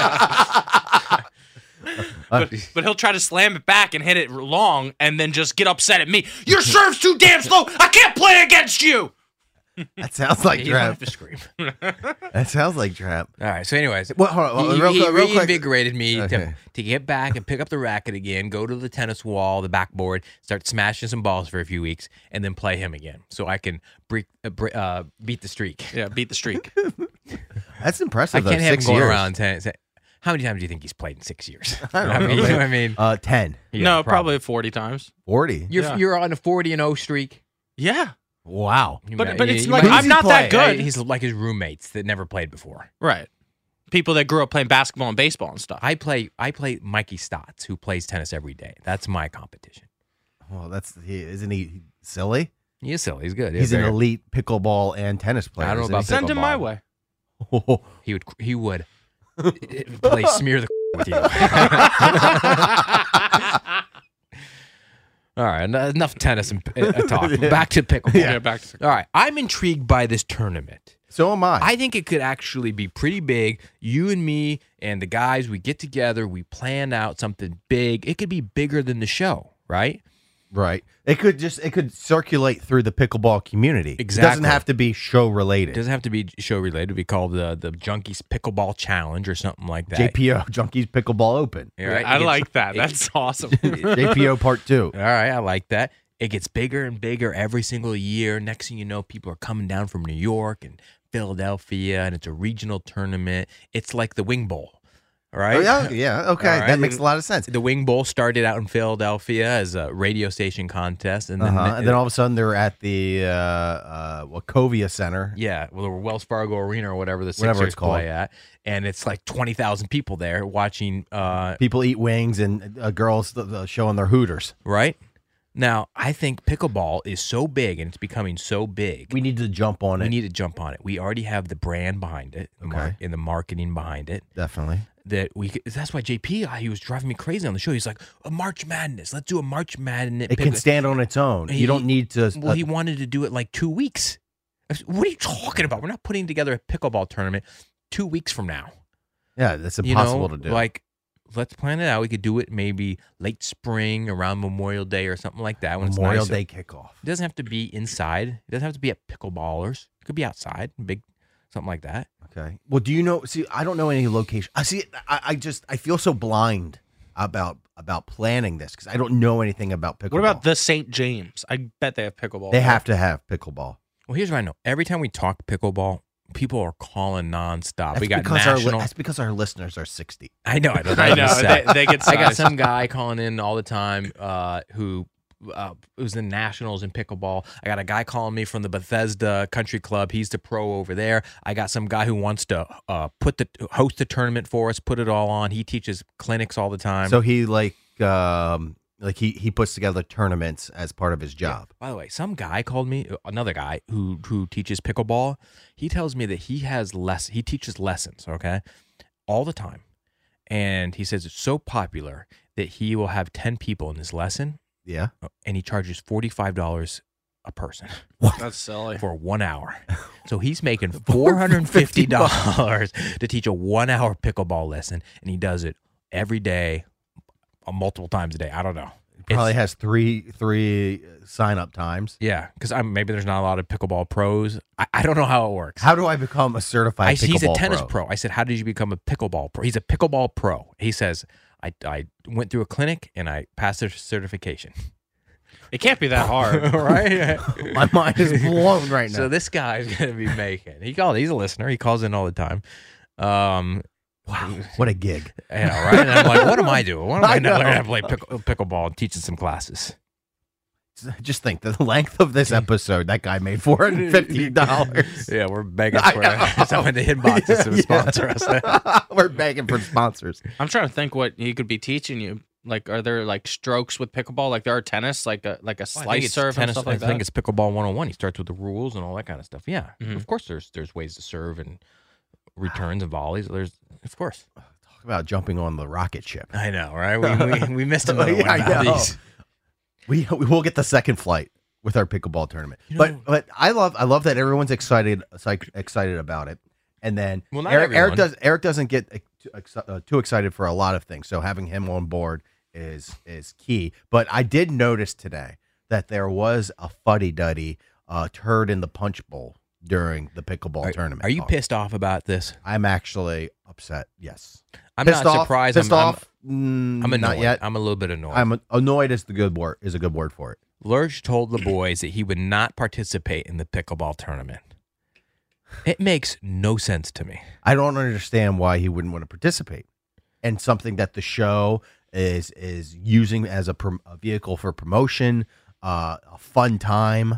But, but he'll try to slam it back and hit it long, and then just get upset at me. Your serve's too damn slow. I can't play against you. That sounds like You don't have Drab. to scream. That sounds like Drab. All right. So, anyways, Well, hold on, he, real he quick- real quick. reinvigorated me Okay. to, to get back and pick up the racket again, go to the tennis wall, the backboard, start smashing some balls for a few weeks, and then play him again, so I can break, uh, bre- uh, beat the streak. Yeah, beat the streak. That's I impressive. can't though, have him six going years. around saying, say, how many times do you think he's played in six years? I don't know, mean, you know man. what I mean? Uh, ten. Yeah, no, probably forty times. forty. You're Yeah. you're on a forty and oh streak. Yeah, Wow. You But- might- but you- it's you like, might- I'm not that Yeah, good. He's like his roommates that never played before. right. People that grew up playing basketball and baseball and stuff. I play I play Mikey Stotts, who plays tennis every day. That's my competition. Well, that's he isn't he silly? He is silly. He's good. He's an very- elite pickleball and tennis player. I don't know isn't about he? Send him my way. He would he would play smear the with you. All right, en- enough tennis and uh, talk. Back to pickleball. Yeah, back to All right, I'm intrigued by this tournament. So am I. I think it could actually be pretty big. You and me and the guys, we get together, we plan out something big. It could be bigger than the show, right? Right. It could just it could circulate through the pickleball community. It doesn't Exactly. have to be show It related. doesn't have to be show related. It'd be called the the Junkies Pickleball Challenge or something like that. J P O Junkies Pickleball Open. All right, I it gets- like that. it- That's awesome. J P O Part Two. All right, I like that. It gets bigger and bigger every single year. Next thing you know, people are coming down from New York and Philadelphia, and it's a regional tournament. It's like the Wing Bowl. right? Oh, yeah, yeah, okay, All right. that makes a lot of sense. The Wing Bowl started out in Philadelphia as a radio station contest, and then Uh-huh. And then all of a sudden they're at the uh, uh, Wachovia Center. yeah, well, or Wells Fargo Arena or whatever the Whatever Sixers it's called. play at, and it's like twenty thousand people there watching. Uh, People eat wings and uh, girls th- th- showing their hooters. right now, I think pickleball is so big and it's becoming so big. We need to jump on We it. need to jump on it. We already have the brand behind it, the mar- Okay. and the marketing behind it. Definitely. That we could, that's why J P he was driving me crazy on the show. He's like, a March Madness. Let's do a March Madness. It can stand on its own. He- You don't need to. Well, uh, he wanted to do it like two weeks. I said, what are you talking about? We're not putting together a pickleball tournament two weeks from now. yeah, that's You impossible know, to do. Like, let's plan it out. We could do it maybe late spring around Memorial Day or something like that. When Memorial it's nicer. Day kickoff. It doesn't have to be inside. It doesn't have to be at pickleballers. It could be outside, big, something like that. Okay. Well, do you know? See, I don't know any location. I see. I, I just I feel so blind about about planning this because I don't know anything about pickleball. What about the Saint James? I bet they have pickleball. They there. have to have pickleball. Well, here's what I know. Every time we talk pickleball, people are calling nonstop. That's we got because our li- national. that's because our listeners are sixty. I know. I know. I know. Sad. They, they get I got sized. some guy calling in all the time uh, who uh, was in nationals in pickleball. I got a guy calling me from the Bethesda Country Club. He's the pro over there. I got some guy who wants to uh, put the host the tournament for us, put it all on. He teaches clinics all the time. So he like um like he he puts together tournaments as part of his job. By the way, some guy called me, another guy who who teaches pickleball. He tells me that he has less. He teaches lessons, okay, all the time, and he says it's so popular that he will have ten people in his lesson, Yeah. and he charges forty five dollars a person That's silly. for one hour. So he's making four hundred and fifty dollars to teach a one hour pickleball lesson, and he does it every day, uh, multiple times a day. I don't know. Probably It's- has three three sign up times. Yeah, because I'm maybe there's not a lot of pickleball pros. I, I don't know how it works. How do I become a certified I, pickleball he's a tennis pro? pro. I said, how did you become a pickleball pro? He's a pickleball pro. He says, I, I went through a clinic and I passed the certification. It can't be that hard. Right? My mind is blown right now. So this guy's going to be making. He called. He's a listener. He calls in all the time. Um, wow, what a gig! you know, right? And I'm like, what am I doing? What am I, I not learning know. how to play pickle, pickleball and teaching some classes? Just think the length of this episode. That guy made four hundred fifty dollars. Yeah, we're begging I for know. someone to inbox us to Yeah. sponsor us. We're begging for sponsors. I'm trying to think what he could be teaching you. Like, are there like strokes with pickleball? Like there are tennis, like a like a Well, I think slice it's serve tennis, and stuff like I think that. it's pickleball one oh one. He starts with the rules and all that kind of stuff. Yeah, Mhm. of course. There's there's ways to serve and returns and volleys. There's of course. Talk about jumping on the rocket ship. I know, right? We we, we missed another Yeah, one. I about know. these. We we will get the second flight with our pickleball tournament. You but know- but I love I love that everyone's excited psych- excited about it. And then Well, not Eric, Eric everyone. does Eric doesn't get uh, too exci- uh, too excited for a lot of things. So having him on board is is key. But I did notice today that there was a fuddy duddy uh, turd in the punch bowl during the pickleball Are, tournament. are you Oh, pissed off about this? I'm actually upset. Yes, I'm pissed not off, surprised. Pissed I'm, I'm- off. Mm, I'm, annoyed. not yet. I'm a little bit annoyed. I'm annoyed. Is the good word is a good word for it. Lurch told the boys that he would not participate in the pickleball tournament. It makes no sense to me. I don't understand why he wouldn't want to participate in something that the show is is using as a, prom- a vehicle for promotion, uh, a fun time.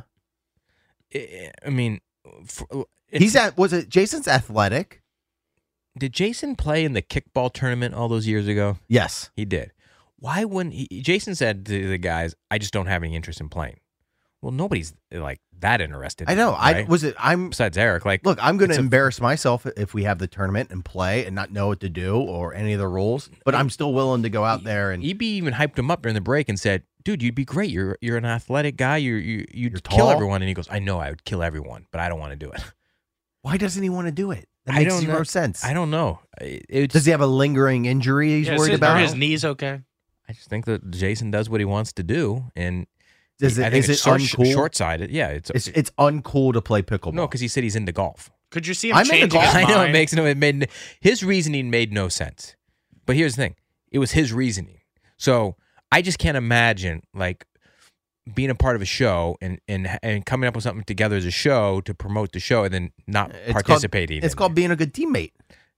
I I mean, for, He's at was it Jason's athletic? Did Jason play in the kickball tournament all those years ago? Yes. He did. Why wouldn't he? Jason said to the guys, I just don't have any interest in playing. Well, nobody's like that interested. I know. I right? was it. I'm Besides Eric, like, look. I'm going to it's a- embarrass myself if we have the tournament and play and not know what to do or any of the rules. But I'm still willing to go out there and E B even hyped him up during the break and said, "Dude, you'd be great. You're you're an athletic guy. You're, you you'd You're kill tall." everyone." And he goes, "I know I would kill everyone, but I don't want to do it." why doesn't he want to do it? That I makes don't zero know. sense. I don't know. It, it's, Does he have a lingering injury he's Yeah, is worried his, about? Are his knees okay? I just think that Jason does what he wants to do, and Does it, I think is it's it short, uncool? short-sighted. Yeah, it's, It's it's uncool to play pickleball. no, because he said he's into golf. Could you see him I'm into changing golf. his I know mind? it makes no. It made his reasoning made no sense. But here's the thing: it was his reasoning. So I just can't imagine like being a part of a show and and and coming up with something together as a show to promote the show, and then not It's participating. Called, it's in called it. being a good teammate.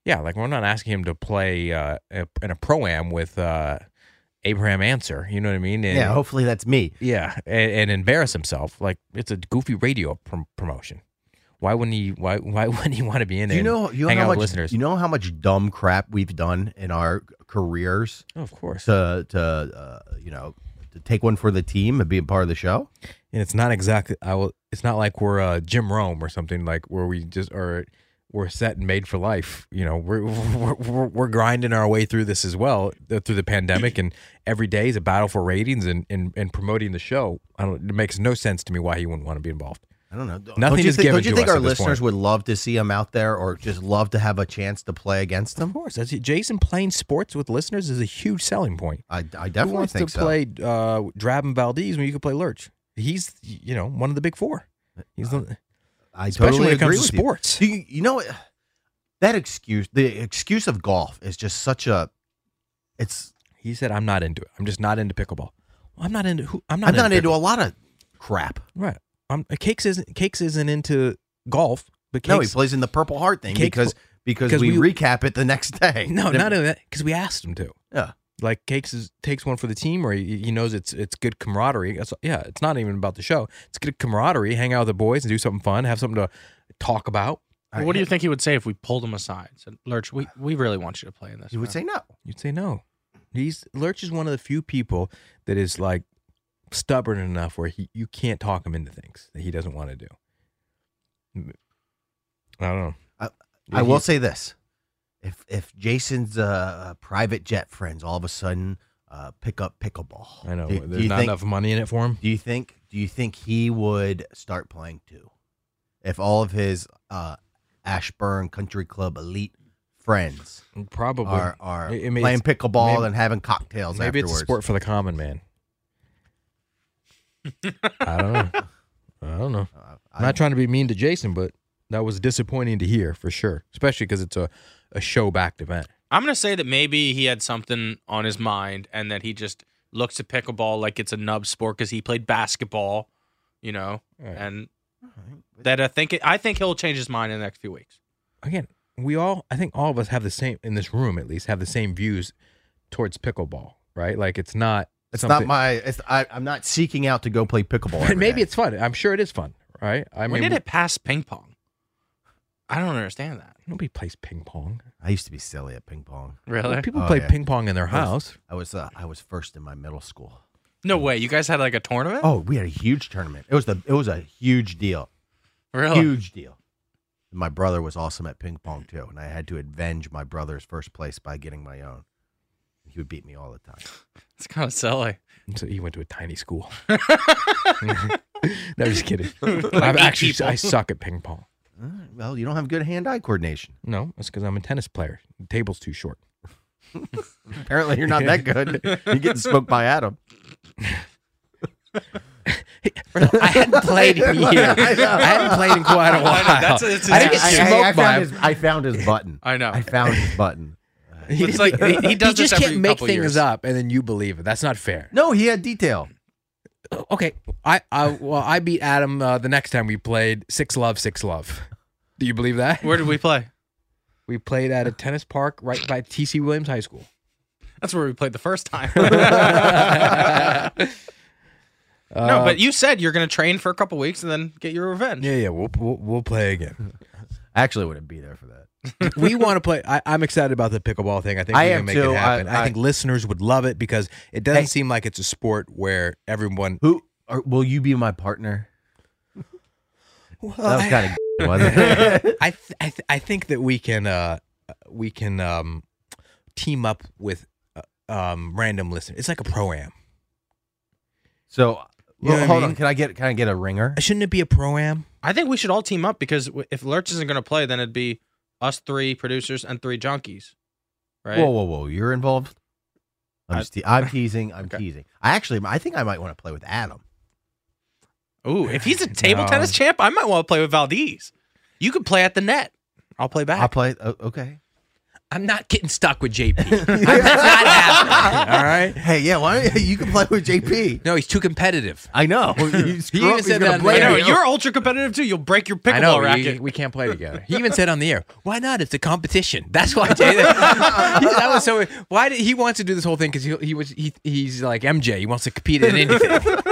Yeah, like we're not asking him to play uh, a- in a pro-am with uh, Abraham Answer. You know what I mean? And, Yeah, hopefully that's me. Yeah, and, and embarrass himself. Like it's a goofy radio prom- promotion. Why wouldn't he? Why why wouldn't he want to be in Do there? you know, and you know hang how out much with listeners? you know how much dumb crap we've done in our careers Oh, of course. to to uh, you know to take one for the team and be a part of the show? And it's not exactly. I will. It's not like we're uh, Jim Rome or something like where we just are. We're set and made for life. You know, we're we're, we're, we're grinding our way through this as well uh, through the pandemic, and every day is a battle for ratings and and, and promoting the show. I don't. It makes no sense to me why he wouldn't want to be involved. I don't know. Don't Nothing you is think, given don't you to think us our at this listeners point. would love to see him out there, or just love to have a chance to play against Of him? course, that's, Jason playing sports with listeners is a huge selling point. I, I Who definitely wants think to so. play uh, Drab and Valdez when you can play Lurch? He's you know one of the big four. He's the, I especially totally when it comes agree to with sports. You. You, you know what? That excuse, the excuse of golf, is just such a. It's. He said, "I'm not into it. I'm just not into pickleball. Well, I'm not into. Who, I'm not. I'm not into pickle- a lot of crap. Right. Um, Cakes isn't Cakes isn't into golf, but Cakes, No, he plays in the Purple Heart thing Cakes- because because because we, we- recap it the next day. No, not only that, because we asked him to. Yeah. Like Cakes is, takes one for the team, or he, he knows it's it's good camaraderie. That's, yeah, it's not even about the show. It's good camaraderie. Hang out with the boys and do something fun. Have something to talk about. What do you think he would say if we pulled him aside? Said, Lurch, we, we really want you to play in this. You would man." say no. You'd say no. He's Lurch is one of the few people that is like stubborn enough where he you can't talk him into things that he doesn't want to do. I don't know. I, I will say this: if if Jason's uh, private jet friends all of a sudden uh, pick up pickleball, I know Do, do there's you not think, enough money in it for him. Do you think? Do you think he would start playing too? If all of his uh, Ashburn Country Club elite friends Probably are are It- it may- playing it's- pickleball maybe- and having cocktails Maybe afterwards, it's a sport for the common man. I don't know. I don't know. Uh, I'm not trying to be mean to Jason, but that was disappointing to hear for sure, especially because it's a, a show-backed event. I'm going to say that maybe he had something on his mind and that he just looks at pickleball like it's a nub sport because he played basketball, you know, Right. and that I think it, I think he'll change his mind in the next few weeks. Again, we all, I think all of us have the same, in this room at least, have the same views towards pickleball, right? Like it's not It's something, not my. It's, I, I'm not seeking out to go play pickleball. every maybe day. it's fun. I'm sure it is fun, right? I When mean, did it pass ping pong? I don't understand that. nobody plays ping pong. I used to be silly at ping pong. Really? People Oh, play yeah. ping pong in their I was- house. I was uh, I was first in my middle school. No way. You guys had like a tournament? Oh, we had a huge tournament. It was the it was a huge deal. really? Huge deal. My brother was awesome at ping pong too, and I had to avenge my brother's first place by getting my own. He would beat me all the time. It's kind of silly. So he went to a tiny school. No, just kidding. Like I'm eight actually, people. I suck at ping pong. All right, well, you don't have good hand-eye coordination. No, that's because I'm a tennis player. The table's too short. Apparently, you're not that good. You're getting smoked by Adam. I hadn't played in years. I hadn't played in quite a while. I know, that's- it's I didn't his get issue. I, I, I smoked by found him. his, I found his button. I know. I found his button. He, It's like- he- he does this just every can't make couple things years. up and then you believe it. That's not fair. No, he had detail. Okay, I, I well, I beat Adam uh, the next time we played six love, six love. Do you believe that? Where did we play? We played at a tennis park right by T C Williams High School. That's where we played the first time. Uh, no, but you said you're going to train for a couple weeks and then get your revenge. Yeah, yeah, we'll we'll, we'll play again. I actually wouldn't be there for that. We want to play. I, I'm excited about the pickleball thing. I think I we am can make too. it happen. I, I- think listeners would love it because it doesn't Hey. seem like it's a sport where everyone. Who or, will you be my partner? Well, That was I- kind of wasn't it? I th- I, th- I think that we can uh we can um team up with uh, um random listeners. It's like a pro-am. So, You know well, what I hold mean? on. Can I get can I get a ringer? Shouldn't it be a pro-am? I think we should all team up because w- if Lurch isn't going to play, then it'd be us three producers and three junkies, right? Whoa, whoa, whoa! You're involved. I'm, I- just te- I'm teasing. I'm Okay. teasing. I actually, I think I might want to play with Adam. Ooh, if he's a table No. tennis champ, I might want to play with Valdez. You could play at the net. I'll play back. I'll play. Oh, okay. I'm not getting stuck with J P. That's not happening. All right. Hey, yeah, why don't you, you can play with J P? No, he's too competitive. I know. You He screw even up, he's said gonna that blame You know, on the you. you're ultra competitive too. You'll break your I know pickleball racket. we, we can't play together. He even said on the air, "Why not? It's a competition." That's why Jay. That, that was so. Why did he wants to do this whole thing? Because he he was he he's like M J. He wants to compete in anything.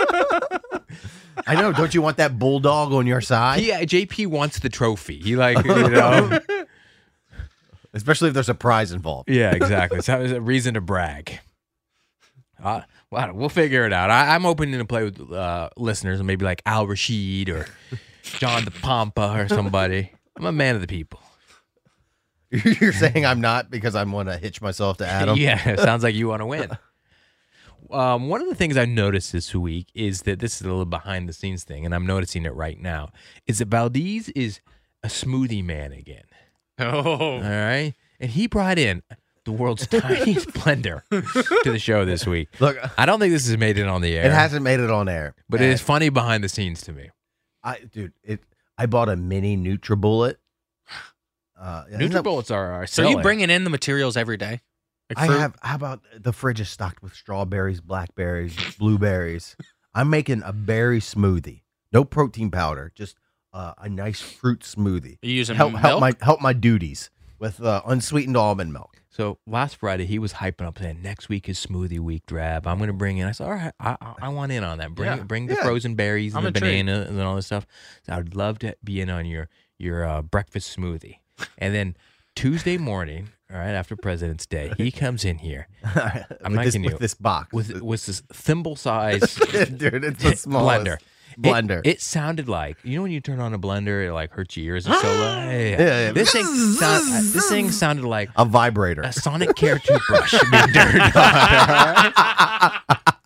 I know. Don't you want that bulldog on your side? Yeah, J P wants the trophy. He like you know. Especially if there's a prize involved. Yeah, exactly. So it's a reason to brag. Uh, well, we'll figure it out. I, I'm open to play with uh, listeners, maybe like Al Rashid or John the Pampa or somebody. I'm a man of the people. You're saying I'm not because I want to hitch myself to Adam? Yeah, it sounds like you want to win. Um, one of the things I've noticed this week is that this is a little behind the scenes thing, and I'm noticing it right now, is that Valdez is a smoothie man again. Oh. All right. And he brought in the world's tiniest blender to the show this week. Look, I don't think this has made it on the air. it hasn't made it on air. But it is funny behind the scenes to me. I, dude, it. I bought a mini NutriBullet. Uh, isn't that- NutriBullets are, are So selling. you bringing in the materials every day? Like I fruit? have. How about the fridge is stocked with strawberries, blackberries, blueberries? I'm making a berry smoothie. No protein powder, just uh, a nice fruit smoothie. Are you using help milk? help my help my duties with uh, unsweetened almond milk. So last Friday, he was hyping up saying, next week is smoothie week, Drab. I'm going to bring in. I said, all right, I, I, I want in on that. Bring Yeah. bring the Yeah. frozen berries and I'm the intrigued. banana and all this stuff. So I would love to be in on your, your uh, breakfast smoothie. And then Tuesday morning, all right, after President's Day, he comes in here I'm with not this, kidding you. with this box. with, with this thimble-sized dude, it's the smallest blender. blender. It, it sounded like, you know when you turn on a blender, it like hurts your ears and so like, yeah, Yeah, yeah. This thing sound, uh, this thing sounded like a vibrator. a Sonic Care toothbrush being turned on.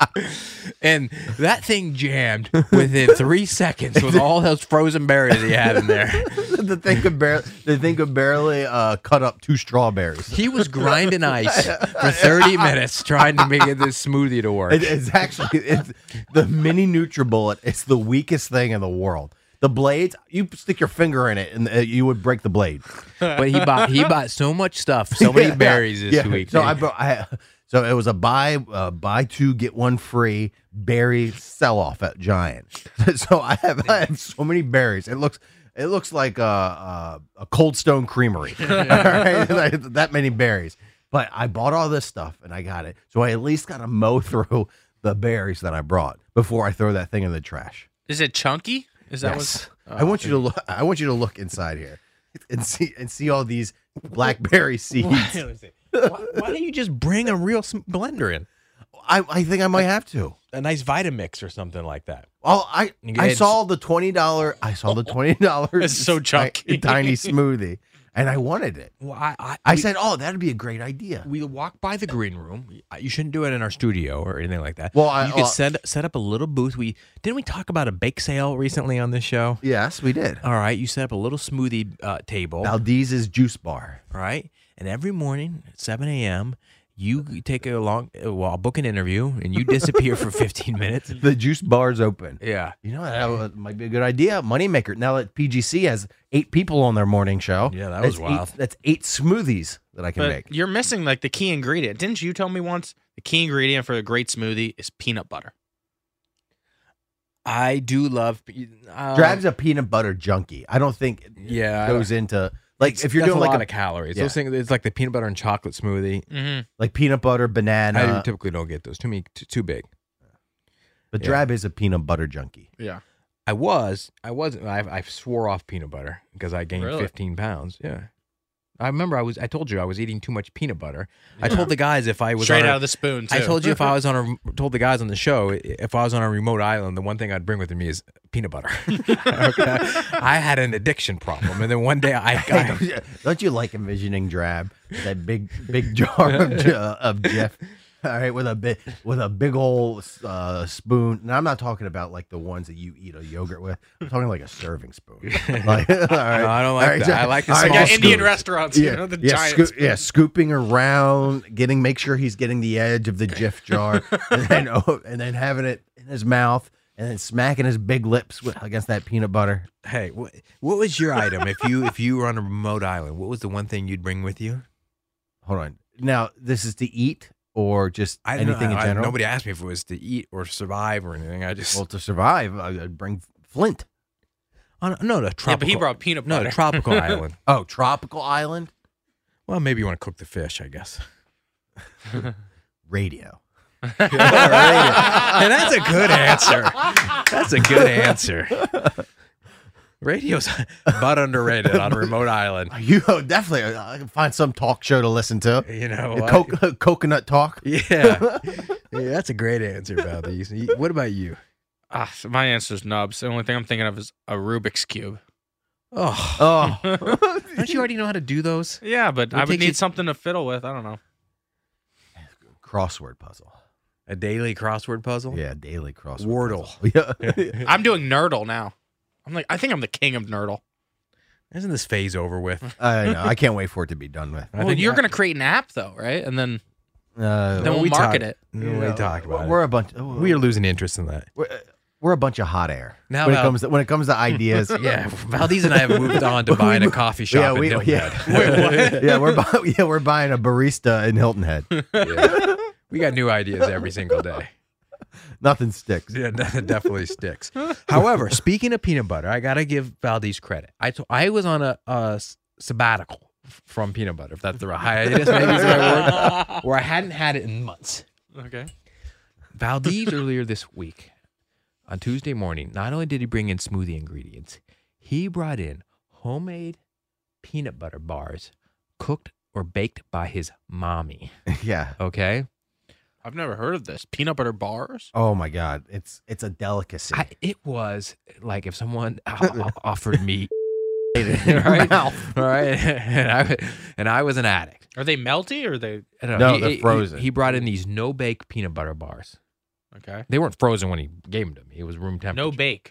And that thing jammed within three seconds with all those frozen berries he had in there. the thing could barely the thing could barely uh, cut up two strawberries. He was grinding ice for thirty minutes trying to make it this smoothie to work. It, it's actually it's the mini NutriBullet. It's the weakest thing in the world. The blades, you stick your finger in it and uh, you would break the blade. But he bought he bought so much stuff, so many Yeah, berries this yeah. week. So I, brought- I so it was a buy uh, buy two get one free berry sell off at Giant. So I have I have so many berries. It looks it looks like a a, a Cold Stone Creamery. All right? Like, that many berries. But I bought all this stuff and I got it. So I at least got to mow through the berries that I brought before I throw that thing in the trash. Is it chunky? Is that Yes. what? I want you to look. I want you to look inside here and see and see all these blackberry seeds. why, why don't you just bring a real sm- blender in? I, I think I might have to. A nice Vitamix or something like that. Oh, I You I guys- saw the twenty dollar. I saw the twenty dollars. It's so chunky. tiny smoothie, and I wanted it. Well, I I, I we- said, "Oh, that'd be a great idea." we walk by the green room. You shouldn't do it in our studio or anything like that. Well, I- you could uh, set set up a little booth. We didn't we talk about a bake sale recently on this show? Yes, we did. All right, you set up a little smoothie uh, table. Valdez's juice bar. All right, and every morning at seven a.m. you take a long well, I'll book an interview and you disappear for fifteen minutes. The juice bar's open. Yeah. You know that would- might be a good idea. Moneymaker. Now that P G C has eight people on their morning show. Yeah, that was that's wild. Eight, that's eight smoothies that I can But make. you're missing like the key ingredient. Didn't you tell me once the key ingredient for a great smoothie is peanut butter? I do love uh, Drab's a peanut butter junkie. I don't think it Yeah, I goes into like It's- if you're that's doing a like lot a of calories. yeah. Those things, it's like the peanut butter and chocolate smoothie. Mm-hmm. like peanut butter banana. I typically don't get those. Too many, too, too big. But Yeah. Drab is a peanut butter junkie. Yeah. I was, I was, I, I swore off peanut butter because I gained Really? fifteen pounds. Yeah, I remember I was, I told you I was eating too much peanut butter. I told the guys if I was Straight on a- out of the spoon, too. I told you if I was on a, told the guys on the show if I was on a remote island, the one thing I'd bring with me is peanut butter. Okay, I had an addiction problem, and then one day I, I Don't you like envisioning Drab with that big big jar of, Je- of Jeff? All right, with a big with a big old uh, spoon. Now I'm not talking about like the ones that you eat a yogurt with. I'm talking like a serving spoon. Like, all right, No, I don't like all right, that. I like the all small yeah, scoop. Indian restaurants, you Yeah, know, the yeah, giant. scoo- spoon. yeah, scooping around, getting make sure he's getting the edge of the Jif jar, and then oh, and then having it in his mouth, and then smacking his big lips with, against that peanut butter. hey, what, what was your item if you if you were on a remote island? What was the one thing you'd bring with you? hold on. Now, this is to eat or just I don't know, anything in I- general? nobody asked me if it was to eat or survive or anything. I just Well, to survive, I- I'd bring Flint. oh, no, the tropical. Yeah, but he brought peanut no, butter. the tropical island. Oh, tropical island? Well, maybe you want to cook the fish, I guess. Radio. And that's a good answer. That's a good answer. Radio's but underrated on a remote island. You oh, definitely. I can find some talk show to listen to. You know, The what? co- coconut talk. yeah. yeah, that's a great answer, Valdez. What about you? Ah, so my answer's nubs. The only thing I'm thinking of is a Rubik's Cube. Oh, Oh, don't you already know how to do those? Yeah, but It I would takes need you- something to fiddle with. I don't know. crossword puzzle. A daily crossword puzzle? Yeah, daily crossword. Wordle. puzzle. Yeah. I'm doing Nerdle now. I'm like, I think I'm the king of Nerdle. Isn't this phase over with? I know. I can't wait for it to be done with. I well, think you're I- going to create an app though, right? And then Uh, then we'll we market talk- it. No, we talk about we're it. a bunch. We are losing interest in that. We're, we're a bunch of hot air. Now when it about- comes to, when it comes to ideas. Yeah, Valdez and I have moved on to buying a coffee shop Yeah, in we, Hilton yeah. Head. yeah, we're buy, yeah we're buying a barista in Hilton Head. Yeah. We got new ideas every single day. Nothing sticks. Yeah, that definitely sticks. However, speaking of peanut butter, I gotta give Valdez credit. I to- I was on a, a s- sabbatical f- from peanut butter, if that's the right hiatus, maybe is the right word, where I hadn't had it in months. Okay. Valdez earlier this week, on Tuesday morning, not only did he bring in smoothie ingredients, he brought in homemade peanut butter bars, cooked or baked by his mommy. Yeah. Okay. I've never heard of this. Peanut butter bars? Oh my God, it's it's a delicacy. I, it was like if someone o- offered me, right, all right, and I and I was an addict. Are they melty or are they I don't No, He- they're he- frozen. He, brought in these no bake peanut butter bars. okay? They weren't frozen when he gave them to me. It was room temperature. No bake.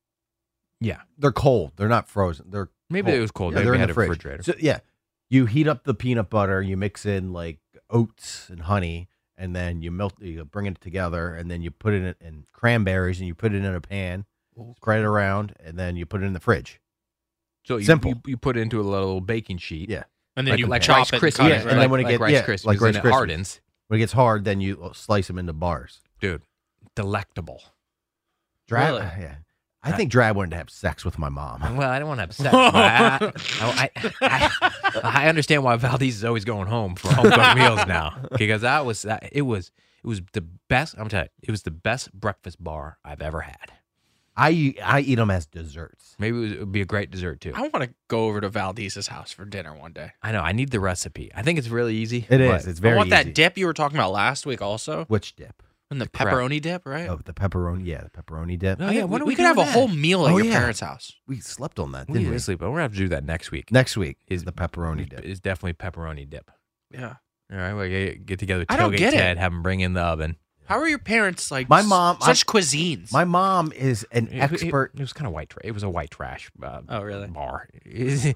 Yeah, They're cold. They're not frozen. They're maybe it was cold. Yeah, Maybe they're we in had the a fridge. refrigerator. So yeah, you heat up the peanut butter. You mix in like oats and honey, and then you melt. You bring it together, and then you put it in, in cranberries, and you put it in a pan, spread it around, and then you put it in the fridge. So you, Simple. You, you put it into a little baking sheet. Yeah. And then Like- you like chop Rice it Krispies. and cut Yeah, it, and right? then when it like gets- Rice yeah, Krispies, like Rice and it Krispies. hardens, When it gets hard, then you slice them into bars. dude, delectable. Drab, Really? yeah. I think Drab wanted to have sex with my mom. Well, I don't want to have sex. but I, I, I, I, I understand why Valdez is always going home for home cooked meals now, because that was that. It was it was the best. I'm telling you, it was the best breakfast bar I've ever had. I I eat them as desserts. Maybe it, was, it would be a great dessert too. I want to go over to Valdez's house for dinner one day. I know. I need the recipe. I think it's really easy. It but- is. It's very I want easy. that dip you were talking about last week also. Which dip? And the, crab. pepperoni dip, right? Oh, the pepperoni. Yeah, the pepperoni dip. Oh, I yeah, think when we, are we we could have a doing whole that? meal at Oh, your yeah. parents' house. We slept on that, We didn't need we? to sleep, but we're gonna have to do that next week. Next week Is- is the pepperoni dip. It's definitely pepperoni dip. Yeah. All right, well, get, get together with I don't Tailgate get it. Ted, have him bring in the oven. How are your parents like My s- mom- such cuisines? My mom is an It- it- expert. It, was kind of white. Tra- it was a white trash. Uh, Oh, really? Bar. she,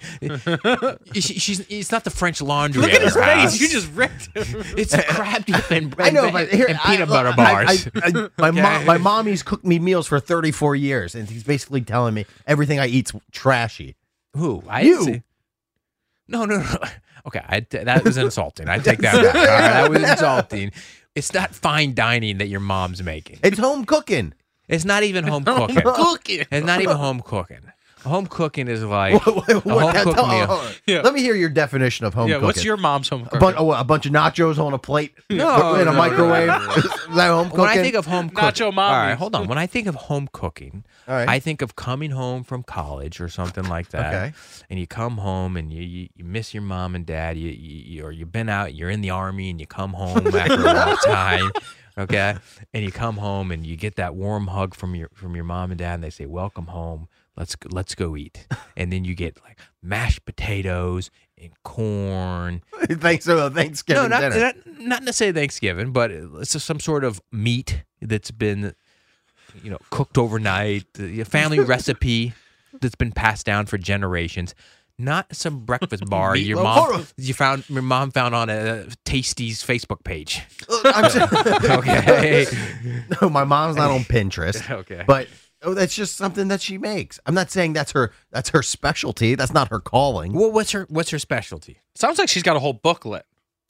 she's. It's not the French Laundry. Look at at his her face. house. You just ripped him. It's crab dip and, I know, and- but here and I- peanut butter I- bars. I, I, my Okay. mom, my mommy's cooked me meals for thirty-four years, and he's basically telling me everything I eat's trashy. Who? I You. didn't say- No, no, no. Okay, I, that was insulting. I take that back. All right, that was insulting. It's not fine dining that your mom's making. It's home cooking. It's not even home cooking. Cooking. It's not even home cooking. Home cooking is like What- what- a home what- cooked tell- meal. hold on. Yeah. Let me hear your definition of home Yeah, cooking. what's your mom's home a, cooking? bun- oh, a bunch of nachos on a plate No, in a no, microwave? no, no, Is that home cooking? When I think of home cooking, Nacho all right, mommies. hold on. When I think of home cooking, All right. I think of coming home from college or something like that. Okay. And you come home and you, you, you miss your mom and dad, you, you, you or you've been out, you're in the army, and you come home after a long time. Okay, and you come home and you get that warm hug from your from your mom and dad, and they say, "Welcome home. Let's go, let's go eat." And then you get like mashed potatoes and corn. Thanks for Thanksgiving No, not, dinner. not not necessarily Thanksgiving, but it's just some sort of meat that's been, you know, cooked overnight. A family recipe that's been passed down for generations. Not some breakfast bar your Meatloaf. mom Hold on. you found your mom found on a Tasty's Facebook page. I'm saying- Okay. no, my mom's not on Pinterest. Okay. But oh, that's just something that she makes. I'm not saying that's her that's her specialty. That's not her calling. Well, what's her what's her specialty? Sounds like she's got a whole booklet.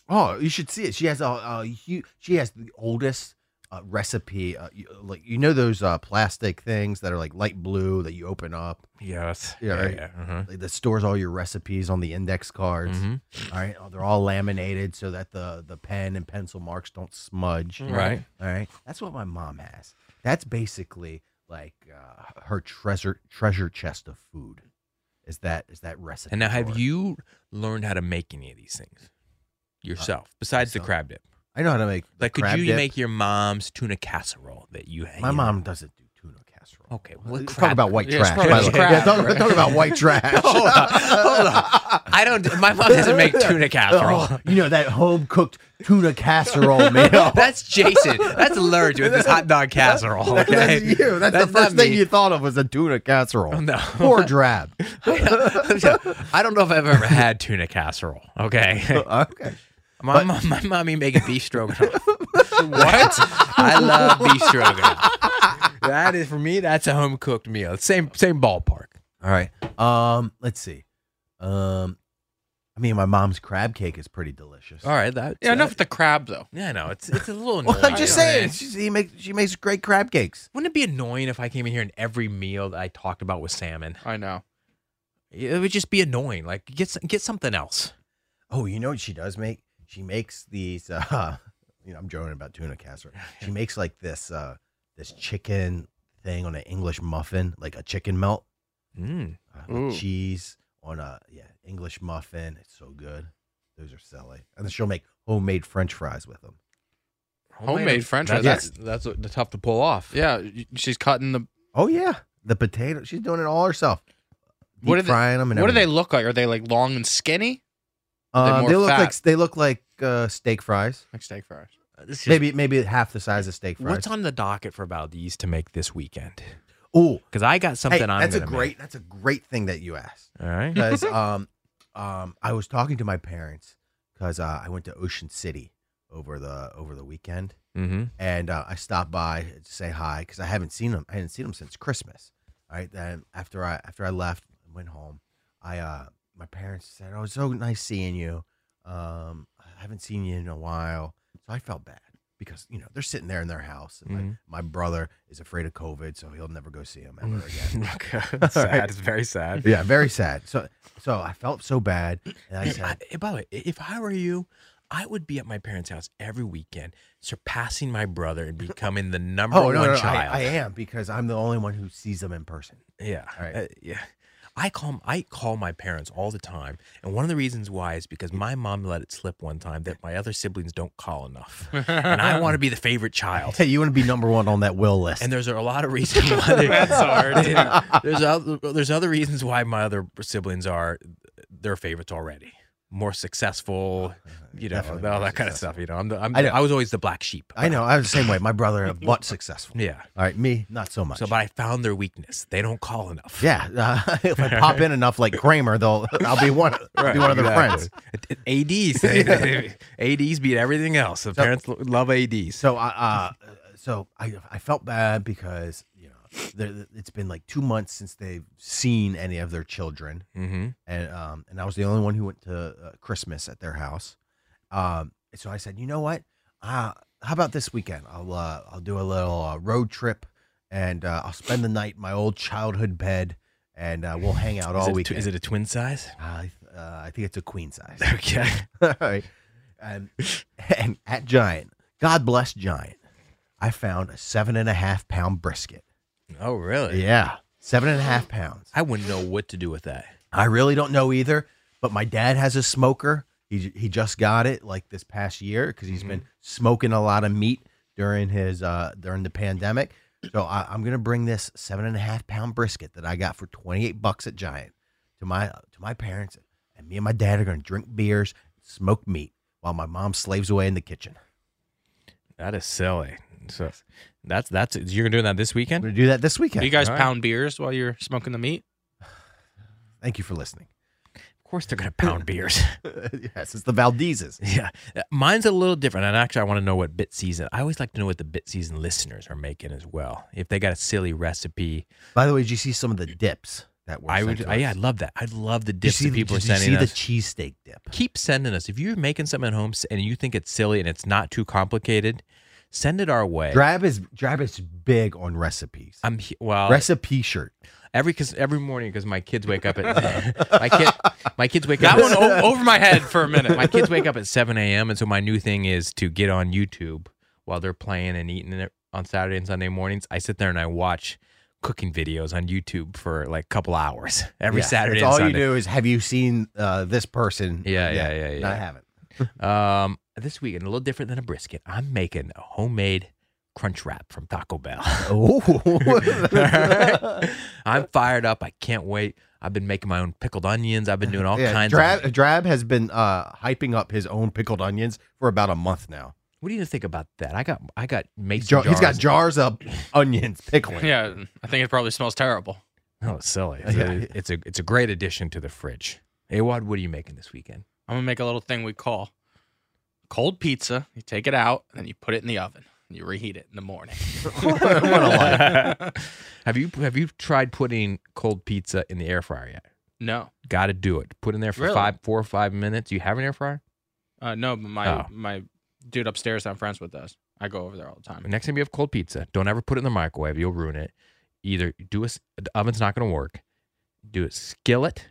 Oh, you should see it. She has a, a huge. She has the oldest uh, recipe. Uh, you, like you know those uh, plastic things that are like light blue that you open up. Yes. Yeah, Yeah. right. yeah. Uh-huh. Like, that stores all your recipes on the index cards. Mhm. All right, oh, they're all laminated so that the the pen and pencil marks don't smudge. Right. All right, that's what my mom has. That's basically like uh, her treasure treasure chest of food. Is that is that recipe? And now, have drawer. you learned how to make any of these things yourself besides the myself. crab dip? I know how to make. the Like, could crab you dip. make your mom's tuna casserole that you? My you mom doesn't do tuna casserole. Okay, well, Talk crab- about white Yeah, it's trash. probably by the just way. crab, Yeah, talk, right? talk about white trash. Hold on, hold on. I don't. My mom doesn't make tuna casserole. Oh, you know that home cooked tuna casserole meal. That's Jason. That's allergic with this hot dog casserole. Okay? That's you. That's, the not first thing me. you thought of was a tuna casserole. No. Poor drab. I don't know if I've ever had tuna casserole. Okay. Okay. My, mom, my mommy making beef stroganoff. What? I love beef stroganoff. That is for me. That's a home cooked meal. Same same ballpark. All right. Um, let's see. Um, I mean, my mom's crab cake is pretty delicious. All right. That Yeah, enough with the crab though. Yeah, no, it's it's a little annoying. Well, I'm just saying, Wouldn't she, she makes she makes great crab cakes. it be annoying if I came in here and every meal that I talked about was salmon? I know. It would just be annoying. Like get some- get something else. Oh, you know what she does make? She makes these. Uh, you know, I'm joking about tuna casserole. She makes like this uh, this chicken thing on an English muffin, like a chicken melt. Mm. Uh, with Ooh. cheese on a yeah English muffin. It's so good. Those are silly. And then she'll make homemade French fries with them. Homemade French fries. That's that's, that's tough to pull off. Yeah, y- she's cutting the. Oh yeah, the potato. She's doing it all herself. Deep What do they- frying them and What do they everything. look like? Are they like long and skinny? Are Uh, more they look fat? like they look like uh, steak fries. Like steak fries. This is- Maybe maybe half the size of steak fries. What's on the docket for Valdez to make this weekend? Oh, Because I got something hey, I'm that's a gonna great that's a great thing that you asked. Make. All right. Because um um I was talking to my parents because uh, I went to Ocean City over the over the weekend. Mm-hmm. And uh, I stopped by to say hi because I haven't seen them. I hadn't seen them since Christmas. All right. Then after I after I left and went home, I uh my parents said, "Oh, it's so nice seeing you. Um, I haven't seen you in a while." So I felt bad because you know they're sitting there in their house, and Mhm. my, my brother is afraid of COVID, so he'll never go see him ever again. Okay. It's sad. It's very sad. Yeah, very sad. So so I felt so bad, and I said, I- by the way, if I were you, I would be at my parents' house every weekend, surpassing my brother and becoming the number "Oh one no, no, no I, child. I am because I'm the only one who sees them in person." Yeah. All right. Uh, yeah. I call I call my parents all the time, and one of the reasons why is because my mom let it slip one time that my other siblings don't call enough, and I want to be the favorite child. Hey, you want to be number one on that will list? And there's a lot of reasons why they, That's hard. Yeah. There's other, there's other reasons why my other siblings are their favorites already. More successful, you know, Definitely all more that kind of stuff. You know, I'm the, I'm I the, know. I was always the black sheep. I know. I was the same way. My brother, but successful. Yeah. All right, me, not so much. So, but I found their weakness. They don't call enough. yeah, uh, if I pop in enough like Kramer, they'll I'll be one. I'll be one of their friends. Exactly. A Ds, they- A Ds beat everything else. The parents love A Ds. So I, uh, so I, I felt bad because you know there- it's been like two months since they've seen any of their children, Mm-hmm. and um, and I was the only one who went to uh, Christmas at their house. Um, so I said, you know what? Uh, how about this weekend? I'll uh, I'll do a little uh, road trip, and uh, I'll spend the night in my old childhood bed, and uh, we'll hang out Is all it, weekend. is it a twin size? Uh, uh, I think it's a queen size. Okay. All right. And, and at Giant, God bless Giant, I found a seven and a half pound brisket. Oh, really? Yeah. Seven and a half pounds. I wouldn't know what to do with that. I really don't know either, but my dad has a smoker. He he just got it like this past year because he's been smoking a lot of meat during his uh during the pandemic. So I, I'm gonna bring this seven and a half pound brisket that I got for twenty-eight bucks at Giant to my to my parents, and me and my dad are gonna drink beers, smoke meat while my mom slaves away in the kitchen. That is silly. So that's that's you're doing that this I'm weekend? gonna do that this weekend. Do you guys All right. pound beers while you're smoking the meat? Thank you for listening. Of course, they're gonna pound beers. Yes, it's the Valdezes. Yeah, mine's a little different, and actually, I want to know what Bit Season. I always like to know what the Bit Season listeners are making as well. If they got a silly recipe, By the way, did you see some of the dips that were I sent would. to I, us. yeah, I'd love that. I'd love the Did you dips see that the- people are did you sending see us. the cheesesteak dip? Keep sending us. If you're making something at home and you think it's silly and it's not too complicated, send it our way. Drab is Drab is big on recipes. I'm he- well Recipe shirt. every cause every morning because my kids wake up at my kid my kids wake That up one o- over my head for a minute. my kids wake up at seven a.m. and so my new thing is to get on YouTube while they're playing and eating it on Saturday and Sunday mornings. I sit there and I watch cooking videos on YouTube for like a couple hours every Yeah, Saturday That's and all Sunday. you do is have you seen uh, this person? Yeah, yeah, yeah, yeah. I haven't. Um, this weekend, a little different than a brisket. I'm making a homemade crunch wrap from Taco Bell. Oh, I'm fired up. I can't wait. I've been making my own pickled onions. I've been doing all yeah, kinds Drab, of. Drab has been uh, hyping up his own pickled onions for about a month now. What do you think about that? I got, I got mason Jar- jars. he's got jars of onions pickling. Yeah, I think it probably smells terrible. Oh, it's silly. It's, Yeah. a, it's a, it's a great addition to the fridge. Hey, Wad, what are you making this weekend? I'm gonna make a little thing we call cold pizza. You take it out and then you put it in the oven and you reheat it in the morning. Have you, have you tried putting cold pizza in the air fryer yet? No, Got to do it. Put in there for Really? five, four or five minutes. You have an air fryer? uh, no, but my Oh. my dude upstairs that I'm friends with does. I go over there all the time. Next time you have cold pizza, don't ever put it in the microwave. You'll ruin it. Either do a s- the oven's not going to work. Do a skillet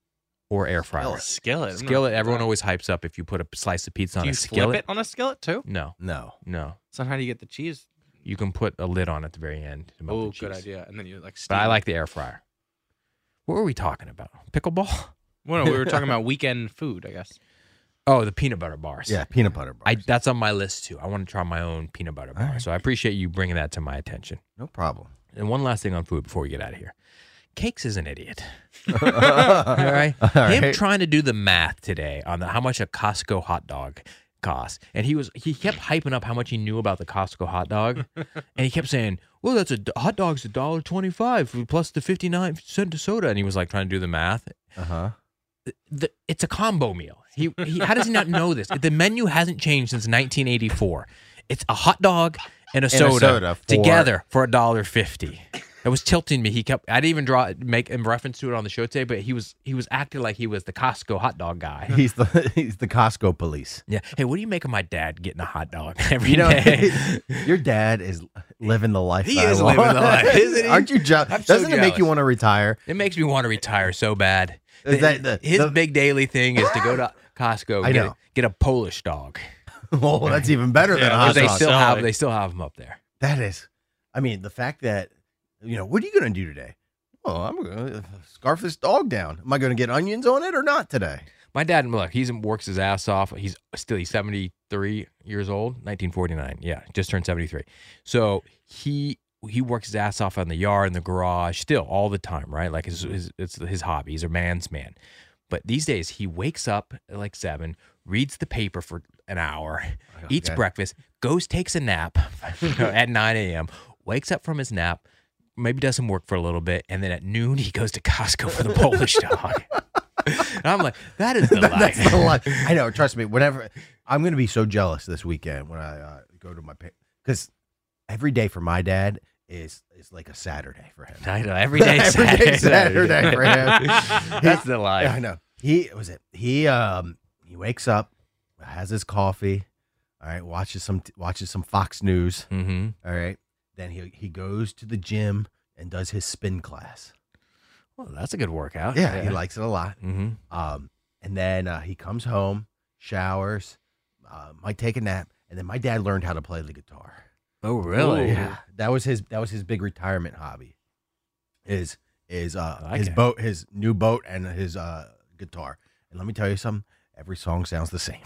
or air fryer. Skillet. Skillet. Everyone always hypes up if you put a slice of pizza Do on you a flip skillet. it on a skillet too? No, No. no. So how do you get the cheese? You can put a lid on at the very end to melt Oh, the cheese. good idea. And then you like. Steam But I it. like the air fryer. What were we talking about? Pickleball? Well, no, we were talking about weekend food, I guess. Oh, the peanut butter bars. Yeah, peanut butter bars. I, that's on my list too. I want to try my own peanut butter bar. right. So I appreciate you bringing that to my attention. no problem. And one last thing on food before we get out of here. Cakes is an idiot. All right. All Him right. trying to do the math today on the, how much a Costco hot dog costs. And he was he kept hyping up how much he knew about the Costco hot dog. And he kept saying, well, that's a hot dog's a dollar twenty-five plus the fifty-nine cent soda. And he was like trying to do the math. Uh huh. The, it's a combo meal. He, he how does he not know this? The menu hasn't changed since nineteen eighty-four. It's a hot dog and a And a soda, soda for- together for a dollar fifty. It was tilting me. He kept. I didn't even draw make in reference to it on the show today, but he was he was acting like he was the Costco hot dog guy. He's the he's the Costco police. Yeah. Hey, what do you make of my dad getting a hot dog every You know, day? your dad is living the life. He that I is want. living the life, isn't he? Aren't you jealous? I'm so Doesn't it make you jealous. want to retire? It makes me want to retire so bad. Is that the- His the- big daily thing is to go to Costco. I get, know. A, get a Polish dog. Oh, that's even better than a Yeah, hot But they dog. still Silly. have they still have them up there. That is, I mean, the fact that, you know, what are you going to do today? Oh, I'm going to scarf this dog down. Am I going to get onions on it or not today? My dad, look, he's works his ass off. He's still he's seventy-three years old, nineteen forty-nine. Yeah, just turned seventy-three. So he he works his ass off on the yard, in the garage, still all the time, right? Like his, his it's his hobby. He's a man's man. But these days, he wakes up at like seven, reads the paper for an hour, eats Okay. breakfast, goes takes a nap at nine a.m., wakes up from his nap, maybe does some work for a little bit, and then at noon he goes to Costco for the Polish dog. And I'm like, that is the life. That's the life. I know. Trust me. Whenever I'm going to be so jealous this weekend when I uh, go to my because every day for my dad is is like a Saturday for him. I know every day, Every day Saturday for him. That's the life. Yeah, I know. He was it. He um he wakes up, has his coffee, all right, watches some watches some Fox News, Mm-hmm. all right. Then he he goes to the gym and does his spin class. Well, that's a good workout. Yeah, he likes it a lot. Mm-hmm. Um, and then uh, he comes home, showers, uh, might take a nap, and then my dad learned how to play the guitar. Oh, really? Yeah, that was his that was his big retirement hobby. Is is uh I like his it. boat, his new boat, and his uh guitar. And let me tell you something. Every song sounds the same.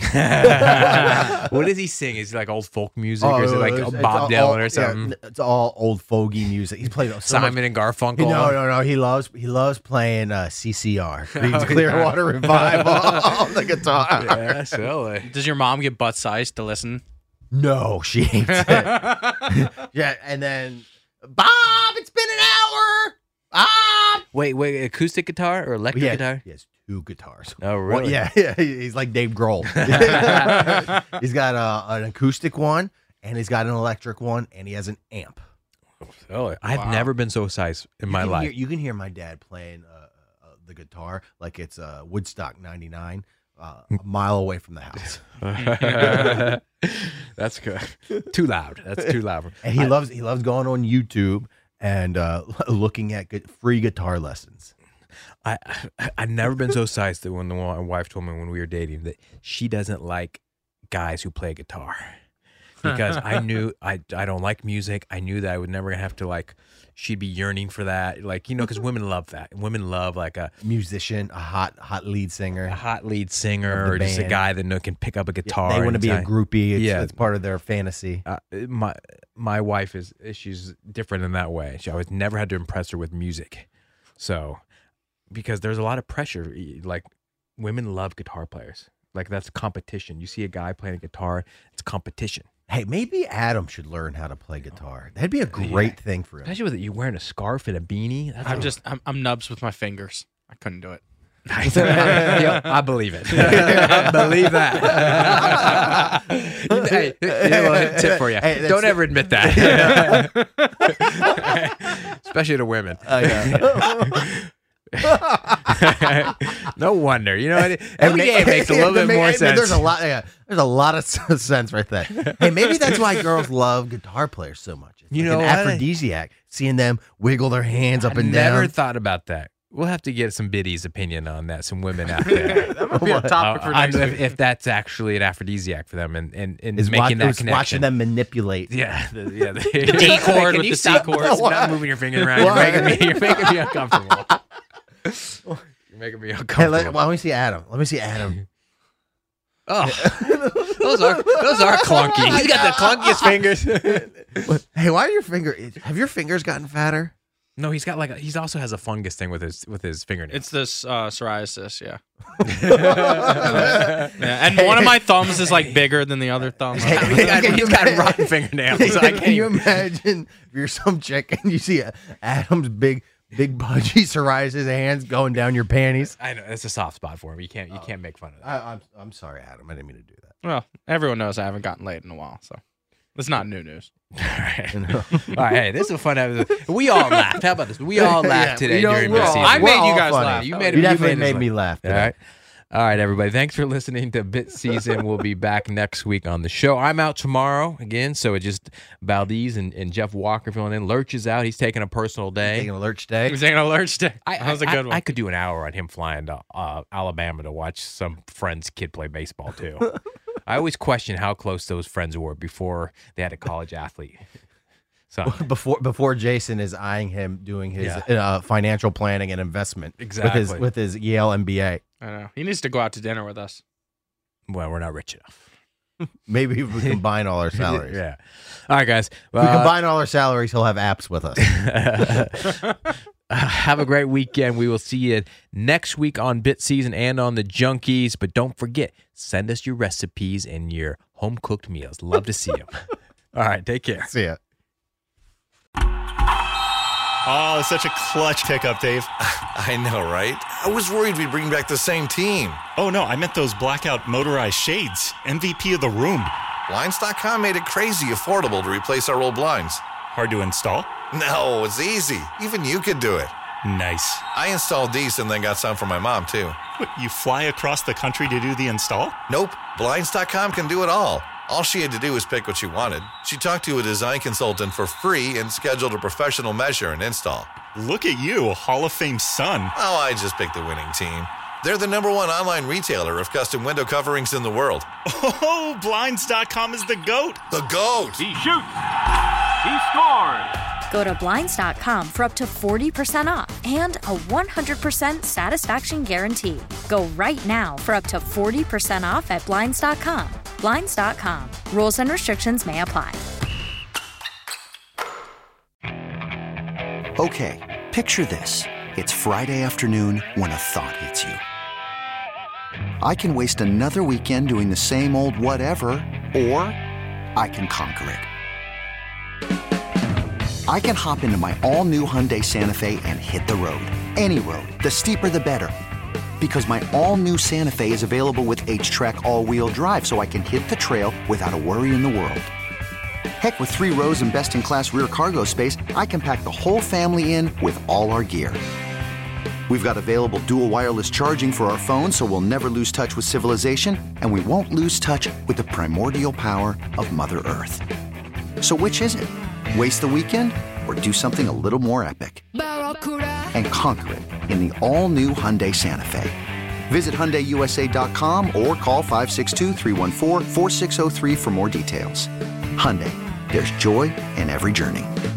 What does he sing? Is it like old folk music, or is it Oh, like it's- it's Bob all- Dylan all- or something? Yeah, it's all old fogey music. He's played so Simon much- and Garfunkel. No, no, no. He loves he loves playing uh, C C R, Creedence Oh, Clearwater Revival on the guitar. Yeah, silly. Does your mom get butt sized to listen? No, she hates it. Yeah, and then Bob, it's been an hour. Bob. Wait, wait, acoustic guitar or electric Yeah, guitar? he has two guitars. Oh, One- really? yeah, yeah, he's like Dave Grohl. He's got a, an acoustic one, and he's got an electric one, and he has an amp. Silly. I've Wow. never been so sized in You my can life. hear- you can hear my dad playing uh, the guitar like it's uh, Woodstock ninety-nine, uh, a mile away from the house. That's good. Too loud. That's too loud. And he I- loves he loves going on YouTube and uh, looking at good, free guitar lessons. I, I I've never been so sized that when the, my wife told me when we were dating that she doesn't like guys who play guitar, because I knew I I don't like music. I knew that I would never have to like. She'd be yearning for that, like, you know, because women love that. Women love like a Musician, a hot hot lead singer. a hot lead singer Of the or just a band. guy that know, can pick up a guitar. They want to and be a say- groupie. It's, Yeah. it's part of their fantasy. Uh, my my wife is she's different in that way. She always never had to impress her with music, so because there's a lot of pressure. Like women love guitar players. Like that's competition. You see a guy playing a guitar, it's competition. Hey, maybe Adam should learn how to play guitar. That'd be a great Yeah. thing for him. Especially with you wearing a scarf and a beanie. That's I'm a- just I'm, I'm nubs with my fingers. I couldn't do it. Yeah, I believe it. I believe that. Hey, you know what? Tip for you. Hey, that's- Don't ever admit that. Especially to women. No wonder. You know, what? every day it makes a little bit more Hey, sense. There's a lot. Yeah, there's a lot of sense right there. Hey, maybe that's why girls love guitar players so much. It's You like know an what? aphrodisiac, seeing them wiggle their hands up I and never down. thought about that. We'll have to get some biddies' opinion on that. Some women out there. That might be a topic for Uh, next if, week. if that's actually an aphrodisiac for them, and and, and Is making watch, that is connection. watching them manipulate. Yeah, the, yeah. The, D chord Can with you the C stop, chord. Stop moving your fingers around. You're making me. You're making me uncomfortable. You're making me Hey, uncomfortable. let, well, let me see Adam. Let me see Adam. Oh, those are those are clunky. He's got the clunkiest fingers. Hey, why are your fingers? Have your fingers gotten fatter? No, he's got like a, he's also has a fungus thing with his with his fingernails. It's this uh, psoriasis, yeah. Yeah, and one of my thumbs is like bigger than the other thumb. he's got, he's got rotten fingernails. So I can't Can you even- imagine if you're some chick and you see Adam's big, big pudgy psoriasis hands going down your panties? I know it's a soft spot for him. You can't you can't make fun of that. I, I'm I'm sorry, Adam. I didn't mean to do that. Well, everyone knows I haven't gotten laid in a while, so it's not new news. All right. All right. Hey, this is a fun episode. We all laughed. How about this? We all laughed Yeah, today we don't- during we're this all- season. I we're made you all guys funny. laugh. You made You you definitely made us made me laugh. All today. right. All right, everybody. Thanks for listening to Bit Season. We'll be back next week on the show. I'm out tomorrow again, so it's just Valdez and, and Jeff Walker filling in. Lurch is out. He's taking a personal day. Taking a lurch He day. was taking a lurch day. I, That was a I- good I, one. I could do an hour on him flying to uh, Alabama to watch some friend's kid play baseball, too. I always question how close those friends were before they had a college athlete. So Before before Jason is eyeing him doing his Yeah. uh, financial planning and investment with Exactly. his with his Yale M B A. I know. He needs to go out to dinner with us. well, we're not rich enough. Maybe if we combine all our salaries. Yeah. All right, guys. If we Uh, combine all our salaries, he'll have apps with us. have a great weekend. We will see you next week on Bit Season and on the Junkies. But don't forget, send us your recipes and your home cooked meals. Love to see them. All right, take care. See ya. Oh, such a clutch pickup, Dave. I know, right? I was worried we'd bring back the same team. Oh, no, I meant those blackout motorized shades. M V P of the room. Blinds dot com made it crazy affordable to replace our old blinds. Hard to install? No, it's easy. Even you could do it. Nice. I installed these and then got some for my mom, too. What, you fly across the country to do the install? Nope, Blinds dot com can do it all. All she had to do was pick what she wanted. She talked to a design consultant for free and scheduled a professional measure and install. Look at you, Hall of Fame son. Oh, I just picked the winning team. They're the number one online retailer of custom window coverings in the world. Oh, Blinds dot com is the GOAT. The GOAT! He shoots. He scores. Go to Blinds dot com for up to forty percent off and a one hundred percent satisfaction guarantee. Go right now for up to forty percent off at Blinds dot com. Blinds dot com. Rules and restrictions may apply. Okay, picture this. It's Friday afternoon when a thought hits you. I can waste another weekend doing the same old whatever, or I can conquer it. I can hop into my all-new Hyundai Santa Fe and hit the road. Any road. The steeper, the better. Because my all-new Santa Fe is available with H-Track all-wheel drive, so I can hit the trail without a worry in the world. Heck, with three rows and best-in-class rear cargo space, I can pack the whole family in with all our gear. We've got available dual wireless charging for our phones, so we'll never lose touch with civilization, and we won't lose touch with the primordial power of Mother Earth. So which is it? Waste the weekend or do something a little more epic? And conquer it in the all-new Hyundai Santa Fe. Visit Hyundai U S A dot com or call five six two, three one four, four six zero three for more details. Hyundai, there's joy in every journey.